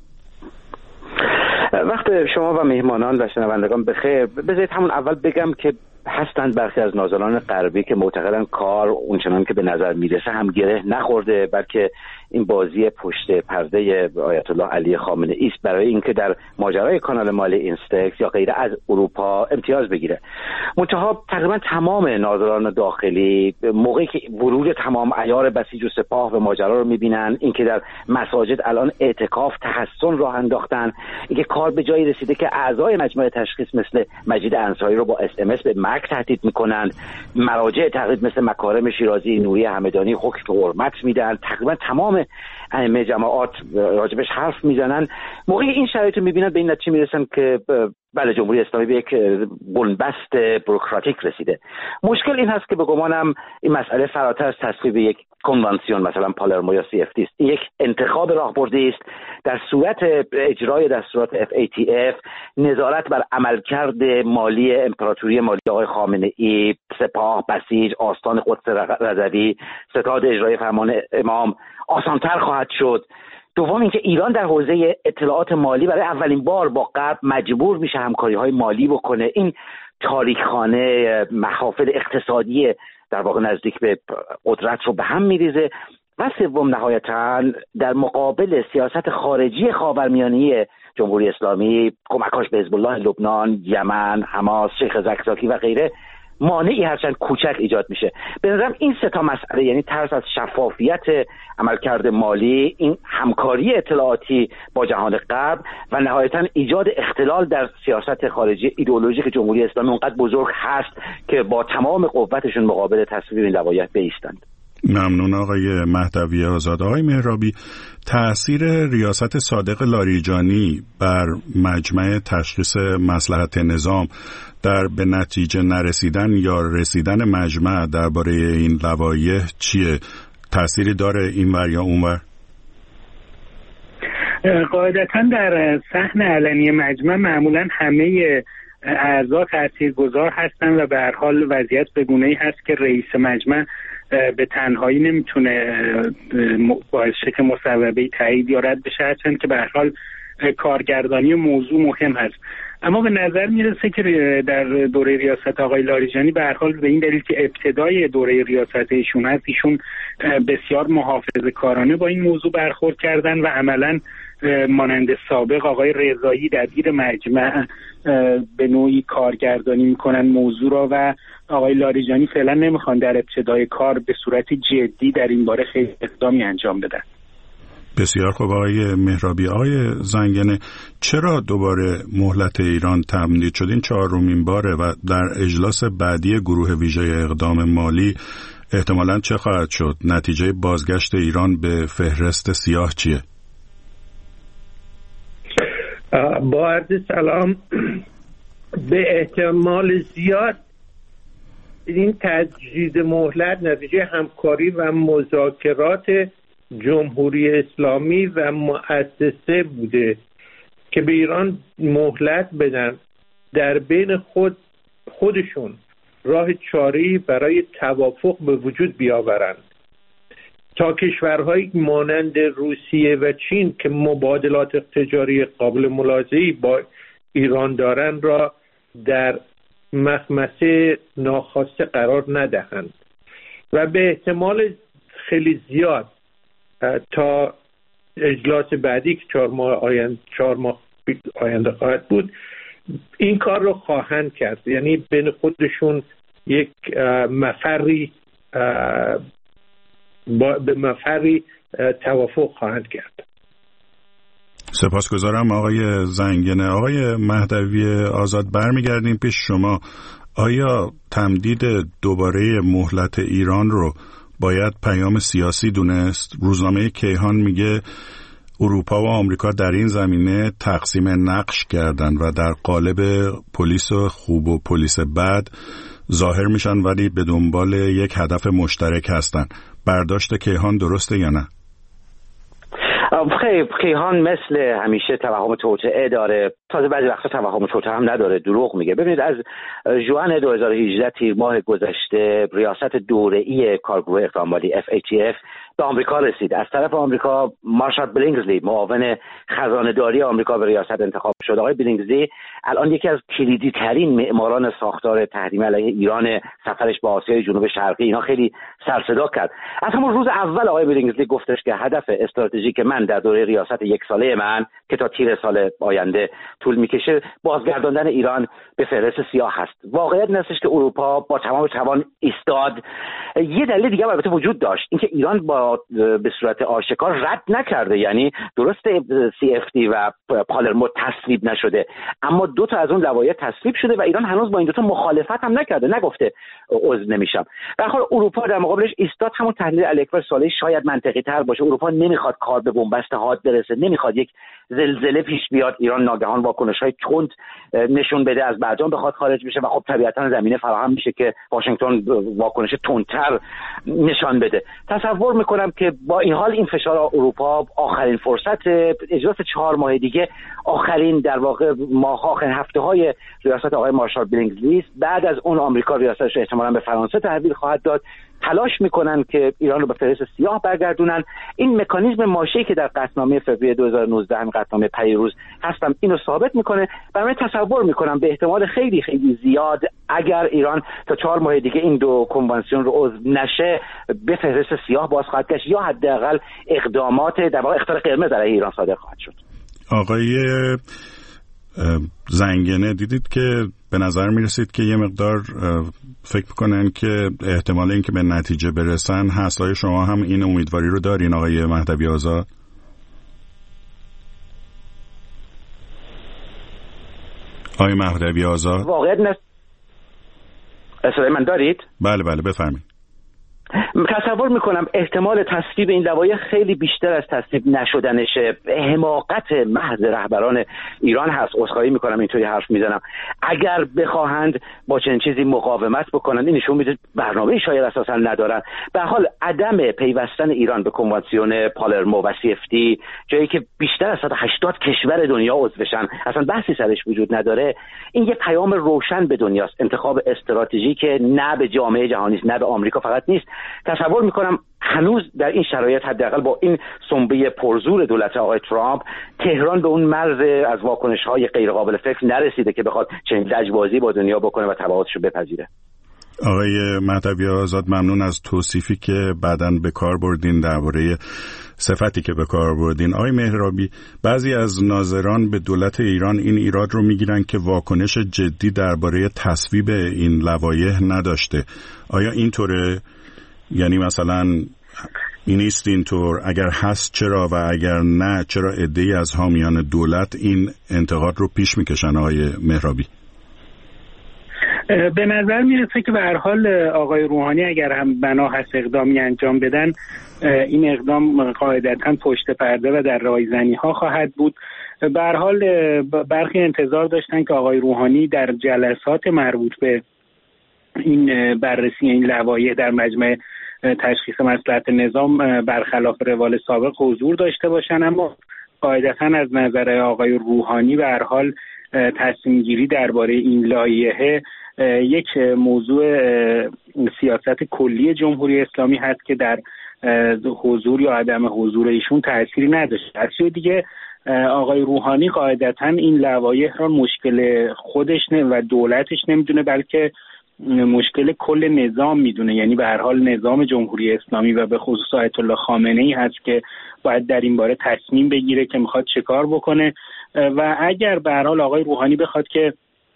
وقت شما و مهمانان و شنوندگان بخیر. بذارید همون اول بگم که هستند برخی از ناظران غربی که معتقدن کار اونچنان که به نظر میرسه هم گره نخورده، بلکه این بازی پشت پرده آیت الله علی خامنه ای است برای اینکه در ماجرای کانال مالی اینستکس یا غیره از اروپا امتیاز بگیره. منتها تقریبا تمام ناظران داخلی موقعی که ورود تمام عیار بسیج و سپاه به ماجرا رو میبینن، اینکه در مساجد الان اعتکاف تحسن راه انداختن، اینکه کار به جایی رسیده که اعضای مجمع تشخیص مثل مجید انصاری رو با اس ام اس به مرگ تهدید میکنند، مراجع تقلید مثل مکارم شیرازی، نوری همدانی حکم حرمت میدن، تقریبا تمام ائمه جماعات راجبش حرف میزنن. موقعی این شرایط رو میبینن به این نتیجه میرسن که بله جمهوری اسلامی به یک بنبست بوروکراتیک رسیده. مشکل این هست که به گمانم این مسئله فراتر از تصویب یک کنوانسیون مثلا پالرمو یا سی اف تی است. این یک انتخاب راهبردی است. در صورت اجرای دستورات اف ای تی اف نظارت بر عملکرد مالی امپراتوری مالی آقای خامنه ای، سپاه، بسیج، آستان قدس رضوی، ستاد اجرای فرمان امام آسانتر خواهد شد. دوم اینکه ایران در حوزه اطلاعات مالی برای اولین بار با غرب مجبور میشه همکاری‌های مالی بکنه. این تاریکخانه محافل اقتصادی در واقع نزدیک به قدرت رو به هم میریزه. و سوم نهایتاً در مقابل سیاست خارجی خاورمیانه جمهوری اسلامی، کمکاش به حزب الله لبنان، یمن، حماس، شیخ زکزاکی و غیره، مانعی هرچند کوچک ایجاد میشه. به نظرم این سه تا مسئله، یعنی ترس از شفافیت عملکرد مالی، این همکاری اطلاعاتی با جهان غرب و نهایتاً ایجاد اختلال در سیاست خارجی ایدئولوژیک جمهوری اسلامی اونقدر بزرگ هست که با تمام قوتشون مقابل تصویب این لوایح بایستند. ممنون آقای مهدوی آزاد. آقای مهرابی، تأثیر ریاست صادق لاریجانی بر مجمع تشخیص مصلحت نظام در به نتیجه نرسیدن یا رسیدن مجمع درباره این لوایح چیه؟ تأثیری داره اینور یا اونور؟ قاعدتا در صحن علنی مجمع معمولا همه اعضا تاثیرگذار هستن و به هر حال وضعیت به گونه‌ای هست که رئیس مجمع به تنهایی نمیتونه باعث شه که مصوبه تایید یا رد بشه، هرچند که به هر حال کارگردانی موضوع مهم هست. اما به نظر میرسه که در دوره ریاست آقای لاریجانی به هر حال به این دلیل که ابتدای دوره ریاست ایشون هست، ایشون بسیار محافظه‌کارانه با این موضوع برخورد کردن و عملاً مانند سابق آقای رضایی دبیر مجمع به نوعی کارگردانی میکنن موضوع را و آقای لاریجانی فعلا نمیخوان در ابتدای کار به صورت جدی در این باره خیلی اقدامی انجام بدن. بسیار خوب آقای مهرابی. آقای زنگنه، چرا دوباره مهلت ایران تمدید شد؟ این چهارمین باره و در اجلاس بعدی گروه ویژه اقدام مالی احتمالاً چه خواهد شد؟ نتیجه بازگشت ایران به فهرست سیاه چیه؟ با عرض سلام، به احتمال زیاد این تجدید مهلت نتیجه همکاری و مذاکرات جمهوری اسلامی و مؤسسه بوده که به ایران مهلت بدن در بین خود خودشون راه چاره‌ای برای توافق به وجود بیاورند تا کشورهایی مانند روسیه و چین که مبادلات تجاری قابل ملاحظه‌ای با ایران دارند را در مخمسه ناخواسته قرار ندهند و به احتمال خیلی زیاد تا اجلاس بعدی که چهار ماه آینده چهار ماه آینده خواهد بود این کار رو خواهند کرد، یعنی بین خودشون یک مفری با به مفری توافق خواهند کرد. سپاسگزارم آقای زنگنه. آقای مهدوی آزاد، برمیگردیم پیش شما. آیا تمدید دوباره مهلت ایران رو باید پیام سیاسی دونست؟ روزنامه کیهان میگه اروپا و آمریکا در این زمینه تقسیم نقش کردن و در قالب پلیس خوب و پلیس بد ظاهر میشن ولی به دنبال یک هدف مشترک هستن. برداشت کیهان درسته یا نه؟ خیلی کیهان مثل همیشه توهم توطئه داره، تازه بعضی وقتا توهم توطئه هم نداره، دروغ میگه. ببینید از ژوئن دو هزار و هجده تیر ماه گذشته ریاست دوره‌ای کارگروه اقدام مالی اف ای تی اف به آمریکا رسید. از طرف آمریکا مارشال بلینگزلی معاون خزانه‌داری آمریکا به ریاست انتخاب شد. آقای بلینگزلی الان یکی از کلیدی ترین معماران ساختار تحریم علیه ایران، سفرش به آسیای جنوب شرقی اینا خیلی سر صدا کرد. از همون روز اول آقای بلینگزلی گفتش که هدف استراتژیک من در دوره ریاست یک ساله من که تا تیر سال آینده طول میکشه بازگرداندن ایران به فهرست سیاه هست. واقعیت این هستش که اروپا با تمام توان ایستاد. یه دلیل دیگه البته وجود داشت، اینکه ایران با به صورت آشکار رد نکرده، یعنی درست سی اف دی و پالرمو تصویب نشده اما دو تا از اون لوایح تصویب شده و ایران هنوز با این دو تا مخالفت هم نکرده، نگفته عضو نمیشم. در حال اروپا در مقابلش ایستاد. همون تحلیل الاکبر ساله شاید منطقی تر باشه. اروپا نمیخواد کار به بنبست حاد برسه، نمیخواد یک زلزله پیش بیاد، ایران ناگهان واکنش‌های تند نشون بده، از برجام بخواد خارج بشه و خب طبیعتاً زمینه فراهم میشه که واشنگتن واکنش تندتر نشان بده. تصور میکنم که با این حال این فشار اروپا آخرین فرصت اجلاس چهار ماه دیگه، آخرین در واقع ماه آخرین هفته‌های ریاست آقای مارشال بلینگزلی، بعد از اون آمریکا ریاستش احتمالاً به فرانسه تحویل خواهد داد. تلاش میکنن که ایران رو به فهرست سیاه برگردونن. این مکانیزم ماشه‌ای که در قطعنامه فوریه دو هزار و نوزده هم قطعنامه پیروز هستم اینو ثابت میکنه. برای تصور میکنم به احتمال خیلی خیلی زیاد اگر ایران تا چهار ماه دیگه این دو کنوانسیون رو عضو نشه به فهرست سیاه باز خواهد گشت یا حداقل اقدامات در واقع اخطار قرمز علیه ایران صادر خواهد شد. آقای زنگنه، دیدید که به نظر می رسید که یه مقدار فکر میکنن که احتمال این که به نتیجه برسن هست. آیا شما هم این امیدواری رو دارین آقای مهدوی آزاد؟ آقای مهدوی آزاد، واقعیت نست... اصلا من دارید؟ بله بله بفرمایید. تصور میکنم احتمال تصویب این لوایح خیلی بیشتر از تصویب نشدنشه. حماقت محض رهبران ایران هست. عذرخواهی میکنم اینطوری حرف میزنم. اگر بخواهند با چنین چیزی مقاومت بکنند این نشون میده برنامه شاید اساسا ندارن. به هر حال عدم پیوستن ایران به کنوانسیون پالرمو و سی اف تی، جایی که بیشتر از صد و هشتاد کشور دنیا عضوشن، اصلا بحثی سرش وجود نداره، این یه پیام روشن به دنیاست. انتخاب استراتژی که نه به جامعه جهانی است، نه به آمریکا فقط نیست. تصور میکنم هنوز در این شرایط، حداقل با این سنبه پرزور دولت آقای ترامپ، تهران به اون مرز از واکنش‌های غیر قابل فکر نرسیده که بخواد چنین لجبازی با دنیا بکنه و تبعاتش رو بپذیره. آقای مهدوی آزاد، ممنون از توصیفی که بعداً به کار بردین درباره صفتی که به کار بردین. آقای مهرابی، بعضی از ناظران به دولت ایران این ایراد رو میگیرن که واکنش جدی درباره تصویب این لوایح نداشته. آیا اینطوره؟ یعنی مثلا این نیست اینطور؟ اگر هست چرا؟ و اگر نه چرا عده‌ای از حامیان دولت این انتقاد رو پیش میکشن؟ آقای مهرابی، به نظر میرسه که به هر حال آقای روحانی اگر هم بنا هست اقدامی انجام بدن، این اقدام قاعدتاً پشت پرده و در رایزنی ها خواهد بود. به هر حال برخی انتظار داشتن که آقای روحانی در جلسات مربوط به این بررسی این لوایح در مجمع تشخیص مصلحت نظام برخلاف روال سابق حضور داشته باشن، اما قاعدتاً از نظر آقای روحانی به هر حال تصمیم گیری درباره این لایحه یک موضوع سیاست کلی جمهوری اسلامی هست که در حضور یا عدم حضور ایشون تأثیری نداشته. از سوی دیگه آقای روحانی قاعدتاً این لوایح را مشکل خودش و دولتش نمیدونه، بلکه مشکل کل نظام میدونه. یعنی به هر حال نظام جمهوری اسلامی و به خصوص آیت الله خامنه ای هست که باید در این باره تصمیم بگیره که میخواد چه کار بکنه. و اگر به هر حال آقای روحانی بخواد که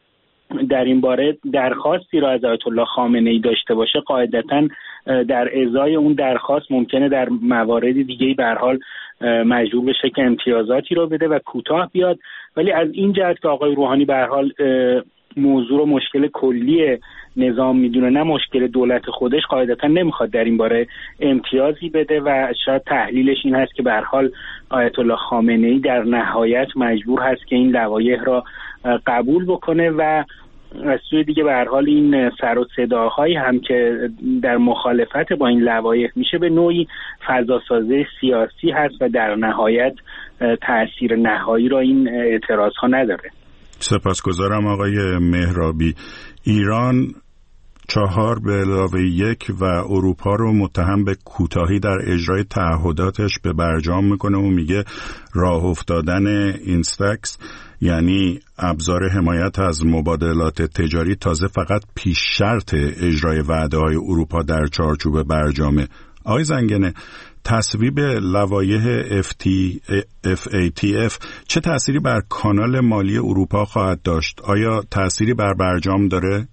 در این باره درخواستی را از آیت الله خامنه ای داشته باشه، قاعدتاً در ازای اون درخواست ممکنه در موارد دیگه‌ای به هر حال مجبور بشه که امتیازاتی رو بده و کوتاه بیاد. ولی از این جهت که آقای روحانی به هر حال موضوع رو مشکل کلی نظام میدونه، نه مشکل دولت خودش، قاعدتا نمیخواد در این باره امتیازی بده و شاید تحلیلش این هست که به هر حال آیت الله خامنه ای در نهایت مجبور هست که این لوایح را قبول بکنه و از سوی دیگه به هر حال این سر و صداهایی هم که در مخالفت با این لوایح میشه به نوعی فضاسازی سیاسی هست و در نهایت تأثیر نهایی را این اعتراض ها نداره. سپاسگزارم آقای مهرابی. ایران چهار به علاوه یک و اروپا رو متهم به کوتاهی در اجرای تعهداتش به برجام میکنه و میگه راه افتادن اینستکس، یعنی ابزار حمایت از مبادلات تجاری، تازه فقط پیش شرط اجرای وعده های اروپا در چارچوب برجامه. آقای زنگنه، تصویب لوایح اف ای تی اف چه تأثیری بر کانال مالی اروپا خواهد داشت؟ آیا تأثیری بر برجام داره؟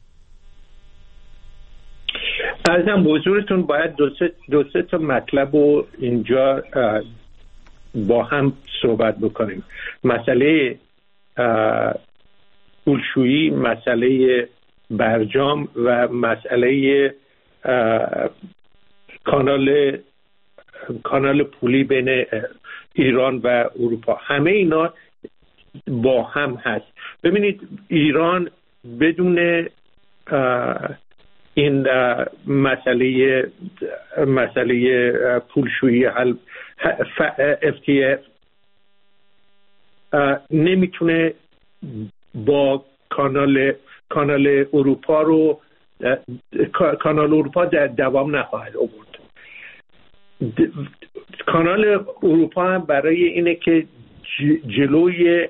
عرضم حضورتون باید دو سه, دو سه تا مطلب رو اینجا با هم صحبت بکنیم. مسئله پولشویی، مسئله برجام و مسئله کانال کانال پولی بین ایران و اروپا، همه اینا با هم هست. ببینید ایران بدون این مسئله مسئله پولشویی حل اف تی اف نمیتونه با کانال کانال اروپا رو کانال اروپا در دوام نخواهد آورد. کانال اروپا هم برای اینه که جلوی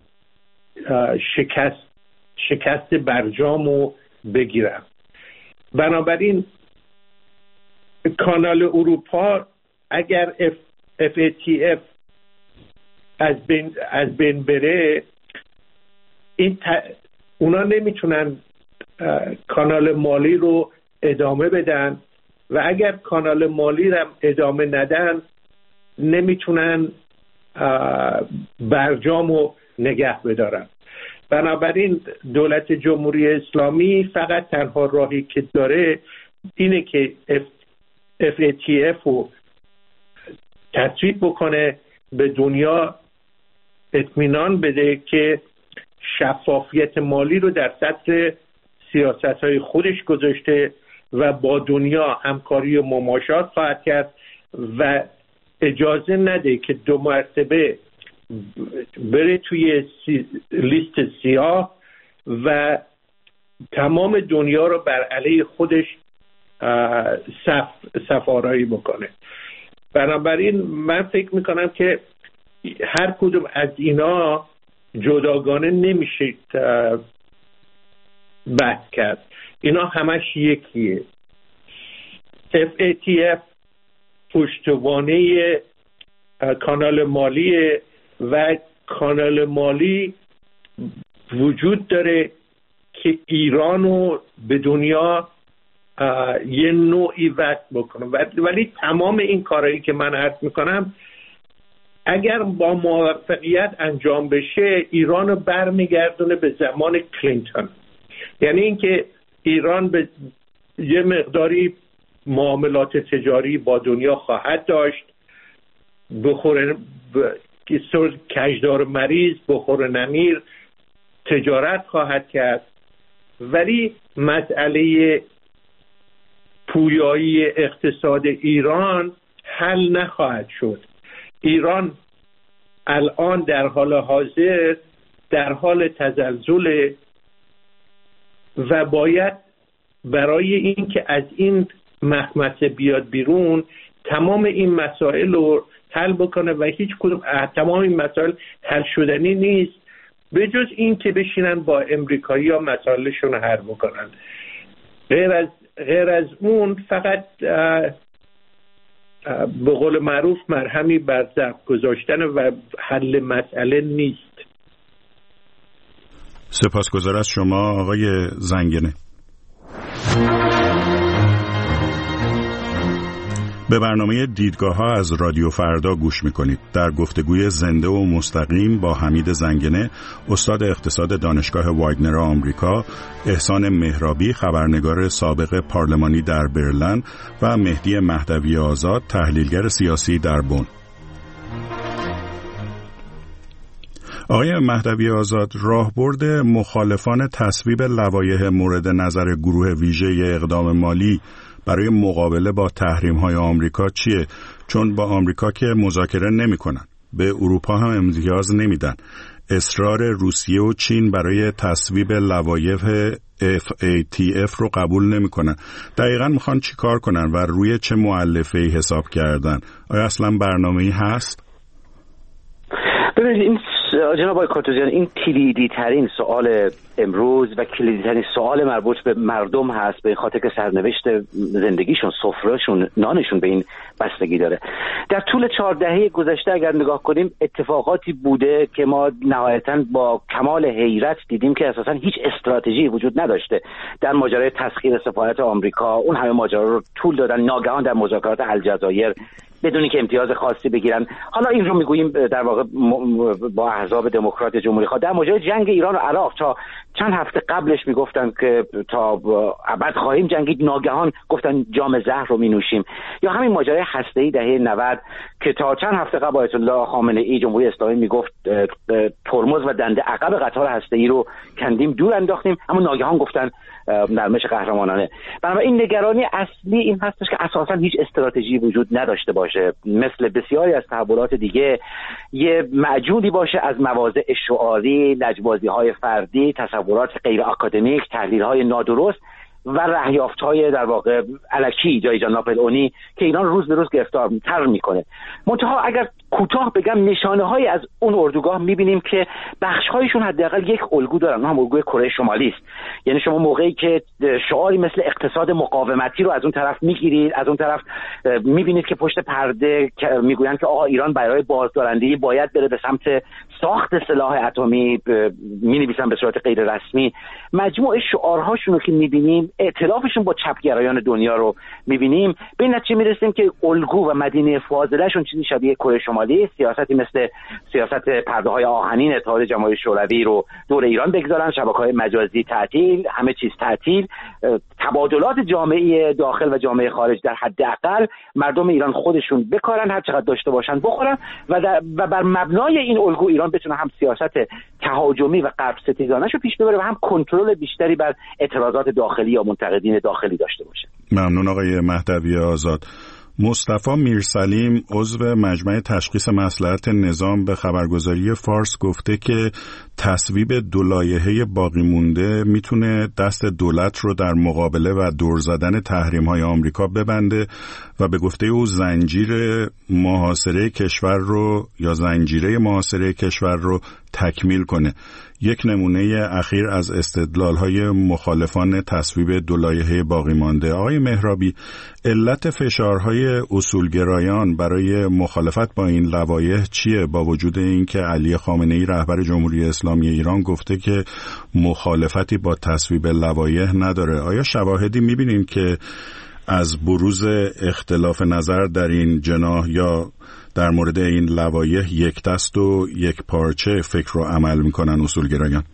شکست شکست برجام رو بگیرن. بنابراین کانال اروپا اگر اف ای تی اف از بین از بین بره، این ت... اونا نمیتونن کانال مالی رو ادامه بدن و اگر کانال مالی رو ادامه ندن نمیتونن برجام رو نگه بدارن. بنابراین دولت جمهوری اسلامی فقط تنها راهی که داره اینه که اف ای تی اف رو تصویب بکنه، به دنیا اطمینان بده که شفافیت مالی رو در سطح سیاست‌های خودش گذاشته و با دنیا همکاری و مماشات خواهد کرد و اجازه نده که دو مرتبه بره توی سی... لیست سیاه و تمام دنیا رو بر علیه خودش صف... سفارایی بکنه. بنابراین من فکر میکنم که هر کدوم از اینا جداگانه نمیشه بحث کرد، اینا همش یکیه. اف ای تی اف پشتوانه کانال مالی و کانال مالی وجود داره که ایرانو به دنیا یه نوعی وصل بکنه، ولی تمام این کارهایی که من عرض میکنم اگر با موفقیت انجام بشه ایران رو برمیگردونه به زمان کلینتون. یعنی اینکه ایران به یه مقداری معاملات تجاری با دنیا خواهد داشت، بخور کشدار مریض بخور نمیر تجارت خواهد کرد، ولی مسئله پویایی اقتصاد ایران حل نخواهد شد. ایران الان در حال حاضر در حال تزلزل و باید برای این که از این مخمسه بیاد بیرون تمام این مسائل رو حل بکنه و هیچ کدوم تمام این مسائل حل شدنی نیست به جز این که بشینن با امریکایی ها مسائلشون رو حل بکنن. غیر از غیر از اون فقط به قول معروف مرهمی بر ضرب گذاشتن و حل مسئله نیست. سپاسگزار از شما آقای زنگنه. به برنامه دیدگاه ها از رادیو فردا گوش میکنید. در گفتگوی زنده و مستقیم با حمید زنگنه، استاد اقتصاد دانشگاه وایگنر آمریکا، احسان مهرابی، خبرنگار سابق پارلمانی در برلین و مهدی مهدوی آزاد، تحلیلگر سیاسی در بن. آقای مهدوی آزاد، راهبرد مخالفان تصویب لوایح مورد نظر گروه ویژه اقدام مالی برای مقابله با تحریم‌های آمریکا چیه؟ چون با آمریکا که مذاکره نمی‌کنن، به اروپا هم امتیاز نمیدن. اصرار روسیه و چین برای تصویب لوایح اف ای تی اف رو قبول نمی‌کنن. دقیقاً می‌خوان چی کار کنن و روی چه مؤلفه‌ای حساب کردن؟ آیا اصلاً برنامه‌ای هست؟ ببینید این جناب آقای کاتوزیان، این کلیدی ترین سوال امروز و کلیدی ترین سوال مربوط به مردم هست، به خاطر که سرنوشت زندگیشون، سفرهشون، نانشون به این بستگی داره. در طول چهار دهه گذشته اگر نگاه کنیم اتفاقاتی بوده که ما نهایتاً با کمال حیرت دیدیم که اساساً هیچ استراتژی وجود نداشته. در ماجرای تسخیر سفارت آمریکا اون همه ماجرا رو طول دادن، ناگهان در مذاکرات الجزایر بدونی که امتیاز خاصی بگیرن. حالا این رو میگوییم در واقع با احزاب دموکرات جمهوری خواه. در ماجرای جنگ ایران و عراق تا چند هفته قبلش میگفتن که تا ابد خواهیم جنگید، ناگهان گفتن جام زهر رو مینوشیم. یا همین ماجرای هسته‌ای دهه نود که تا چند هفته قبل آیت الله خامنه‌ای جمهوری اسلامی میگفت ترمز و دنده عقب قطار هسته‌ای رو کندیم، دور انداختیم، اما ناگهان گفتن نرمش قهرمانانه. بنابراین نگرانی اصلی این هستش که اساساً هیچ استراتژی وجود نداشته باشه، مثل بسیاری از تحولات دیگه یه معجونی باشه از مواضع شعاری، لجبازی‌های فردی، تصورات غیر آکادمیک، تحلیل‌های نادرست و رهیافت‌های در واقع الکی جای جان ناپلئونی که ایران روز به روز گرفتارتر میکنه. منتها اگر کوتاه بگم نشانه‌های از اون اردوگاه می‌بینیم که بخش‌هایشون حداقل یک الگو دارن، هم الگوی کره شمالی است. یعنی شما موقعی که شعاری مثل اقتصاد مقاومتی رو از اون طرف می‌گیرید، از اون طرف می‌بینید که پشت پرده میگویند که آقا ایران برای بازدارندگی باید بره به سمت ساخت سلاح اتمی، می‌نویسن به صورت غیر رسمی. مجموع شعارهاشون رو که می‌بینیم ائتلافشون با چپگرایان دنیا رو میبینیم، به این نتیجه میرسیم که الگو و مدینه فاضلهشون چیزی شبیه کره شمالی، سیاستی مثل سیاست پرده های آهنین اتحاد جماهیر شوروی رو دور ایران بگذارن، شبکه‌های مجازی تعطیل، همه چیز تعطیل، تبادلات جامعه داخل و جامعه خارج در حداقل مردم ایران خودشون بکارن، هر چقدر داشته باشن بخورن و, و بر مبنای این الگو ایران بتونه هم سیاست تهاجمی و غرب ستیزانه‌شو پیش ببره و هم کنترل بیشتری بر اعتراضات داخلی یا منتقدین داخلی داشته باشه. ممنون آقای مهدوی آزاد. مصطفی میرسلیم عضو مجمع تشخیص مصلحت نظام به خبرگزاری فارس گفته که تصویب دو لایحه باقی مونده میتونه دست دولت رو در مقابله و دور زدن تحریم‌های آمریکا ببنده و به گفته او زنجیر محاصره کشور رو یا زنجیره محاصره کشور رو تکمیل کنه. یک نمونه اخیر از استدلال‌های مخالفان تصویب دو لایحه باقی مانده. آقای مهرابی، علت فشارهای اصولگرایان برای مخالفت با این لوایح چیه، با وجود اینکه علی خامنه‌ای رهبر جمهوری اسلامی ایران گفته که مخالفتی با تصویب لوایح نداره؟ آیا شواهدی می‌بینید که از بروز اختلاف نظر در این جناح یا در مورد این لوایح یک دست و یک پارچه فکر و عمل میکنن اصولگرایان؟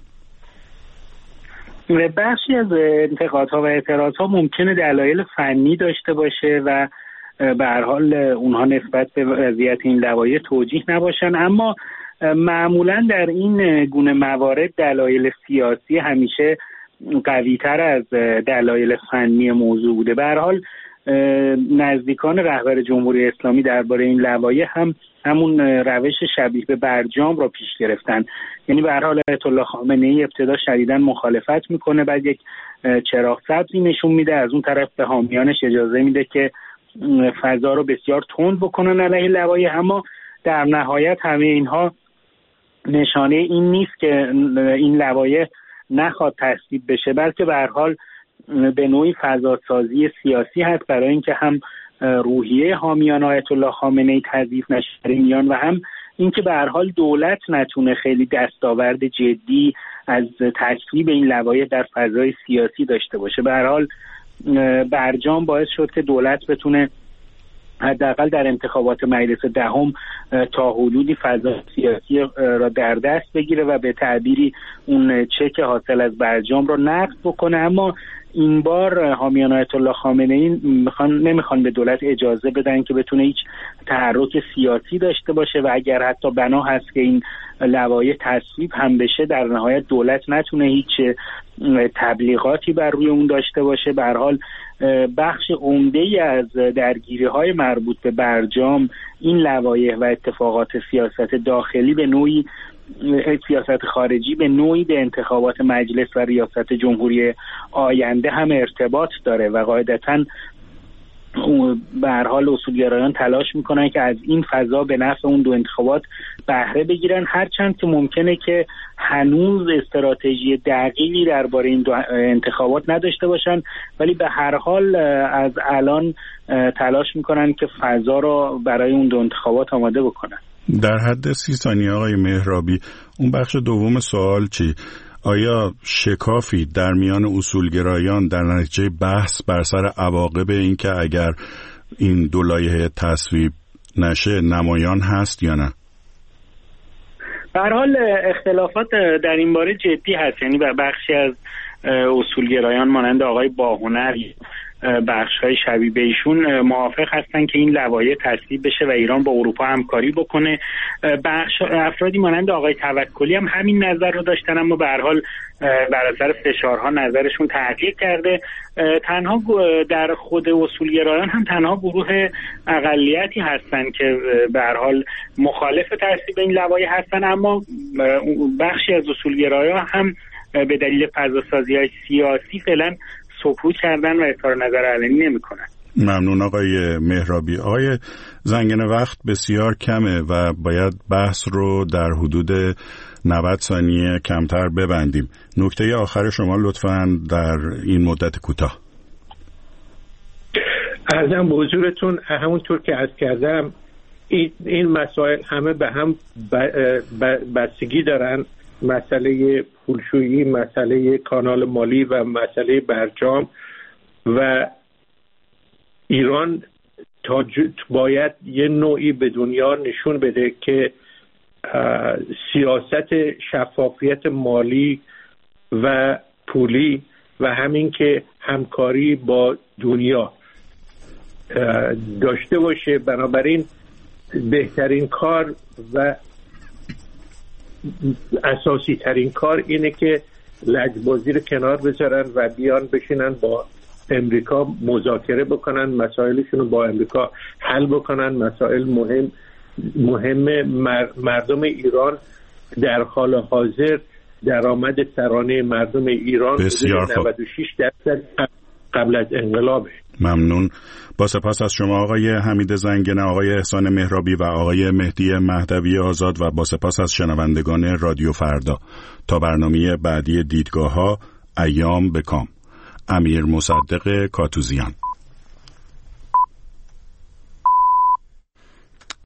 بخشی از انتقادها و اعتراضها ممکنه دلایل فنی داشته باشه و به هر حال اونها نسبت به وضعیت این لوایح توجیه نباشن، اما معمولا در این گونه موارد دلایل سیاسی همیشه قوی‌تر از دلایل فنی موضوع بوده. به هر حال نزدیکان رهبر جمهوری اسلامی درباره این لوایح هم همون روش شبیه به برجام را پیش گرفتن، یعنی به هر حال آیت الله خامنه‌ای ابتدا شدیداً مخالفت میکنه، بعد یک چراغ سبزی نشون میده، از اون طرف به حامیانش اجازه میده که فضا رو بسیار تند بکنن علیه لوایح، اما در نهایت همه اینها نشانه این نیست که این لوایح نخواد تصویب بشه، بلکه به هر حال به نوعی فضاسازی سیاسی هست برای اینکه هم روحیه حامیان آیت الله خامنه‌ای تضعیف نشه میان و هم اینکه به هر حال دولت نتونه خیلی دستاورد جدی از تصویب این لوایح در فضای سیاسی داشته باشه. به هر حال برجام باعث شد که دولت بتونه حداقل در انتخابات مجلس دهم تا حدودی فضا سیاسی را در دست بگیره و به تعبیری اون چک حاصل از برجام را نقض بکنه، اما این بار حامیان آیت الله خامنه‌ای میخوان نمیخوان به دولت اجازه بدن که بتونه هیچ تحرک سیاسی داشته باشه و اگر حتی بنا هست که این لوایح تصویب هم بشه در نهایت دولت نتونه هیچ تبلیغاتی بر روی اون داشته باشه. به هر حال بخش عمده‌ای از درگیری‌های مربوط به برجام این لوایح و اتفاقات سیاست داخلی به نوعی سیاست خارجی به نوعی به انتخابات مجلس و ریاست جمهوری آینده هم ارتباط داره و قاعدتاً به هر حال اصولگرایان تلاش میکنن که از این فضا به نفع اون دو انتخابات بهره بگیرن، هرچند که ممکنه که هنوز استراتژی دقیقی درباره این دو انتخابات نداشته باشن، ولی به هر حال از الان تلاش میکنن که فضا رو برای اون دو انتخابات آماده بکنن. در حد سی ثانیه آقای مهرابی، اون بخش دوم سوال چی؟ آیا شکافی در میان اصولگرایان در نتیجه بحث بر سر عواقب این که اگر این دو لایحه تصویب نشه نمایان هست یا نه؟ به هر حال اختلافات در این باره جدی هست، یعنی بخشی از اصولگرایان مانند آقای باهنر بخش‌های شبیه به ایشون موافق هستن که این لوایح تصویب بشه و ایران با اروپا همکاری بکنه. بخش افرادی مانند آقای توکلی هم همین نظر رو داشتن، اما به هر حال بر اثر فشارها نظرشون تغییر کرده. تنها در خود اصولگرایان هم تنها گروه اقلیتی هستن که به هر حال مخالف تصویب این لوایح هستن، اما بخشی از اصولگرایان هم به دلیل فضاسازی‌های سیاسی فعلا سکوت کردن و اظهار نظر علنی نمی‌کنن. ممنون آقای مهرابی. آقای زنگنه وقت بسیار کمه و باید بحث رو در حدود نود ثانیه کمتر ببندیم. نکته آخر شما لطفاً در این مدت کوتاه. عرضم به حضورتون همونطور که عرض کردم این مسائل همه به هم بستگی دارن. مسئله پولشویی، مسئله کانال مالی و مسئله برجام و ایران تا باید یه نوعی به دنیا نشون بده که سیاست شفافیت مالی و پولی و همین که همکاری با دنیا داشته باشه. بنابراین بهترین کار و اساسی ترین کار اینه که لجبازی رو کنار بذارن و بیان بشینن با امریکا مذاکره بکنن، مسائلشون رو با امریکا حل بکنن. مسائل مهم مهم مردم ایران در حال حاضر درآمد سرانه مردم ایران نود و شش درصد قبل از انقلابه. ممنون. با سپاس از شما آقای حمید زنگنه، آقای احسان مهرابی و آقای مهدی مهدوی آزاد و با سپاس از شنوندگان رادیو فردا. تا برنامه بعدی دیدگاه‌ها، ایام به کام. امیر مصدق کاتوزیان.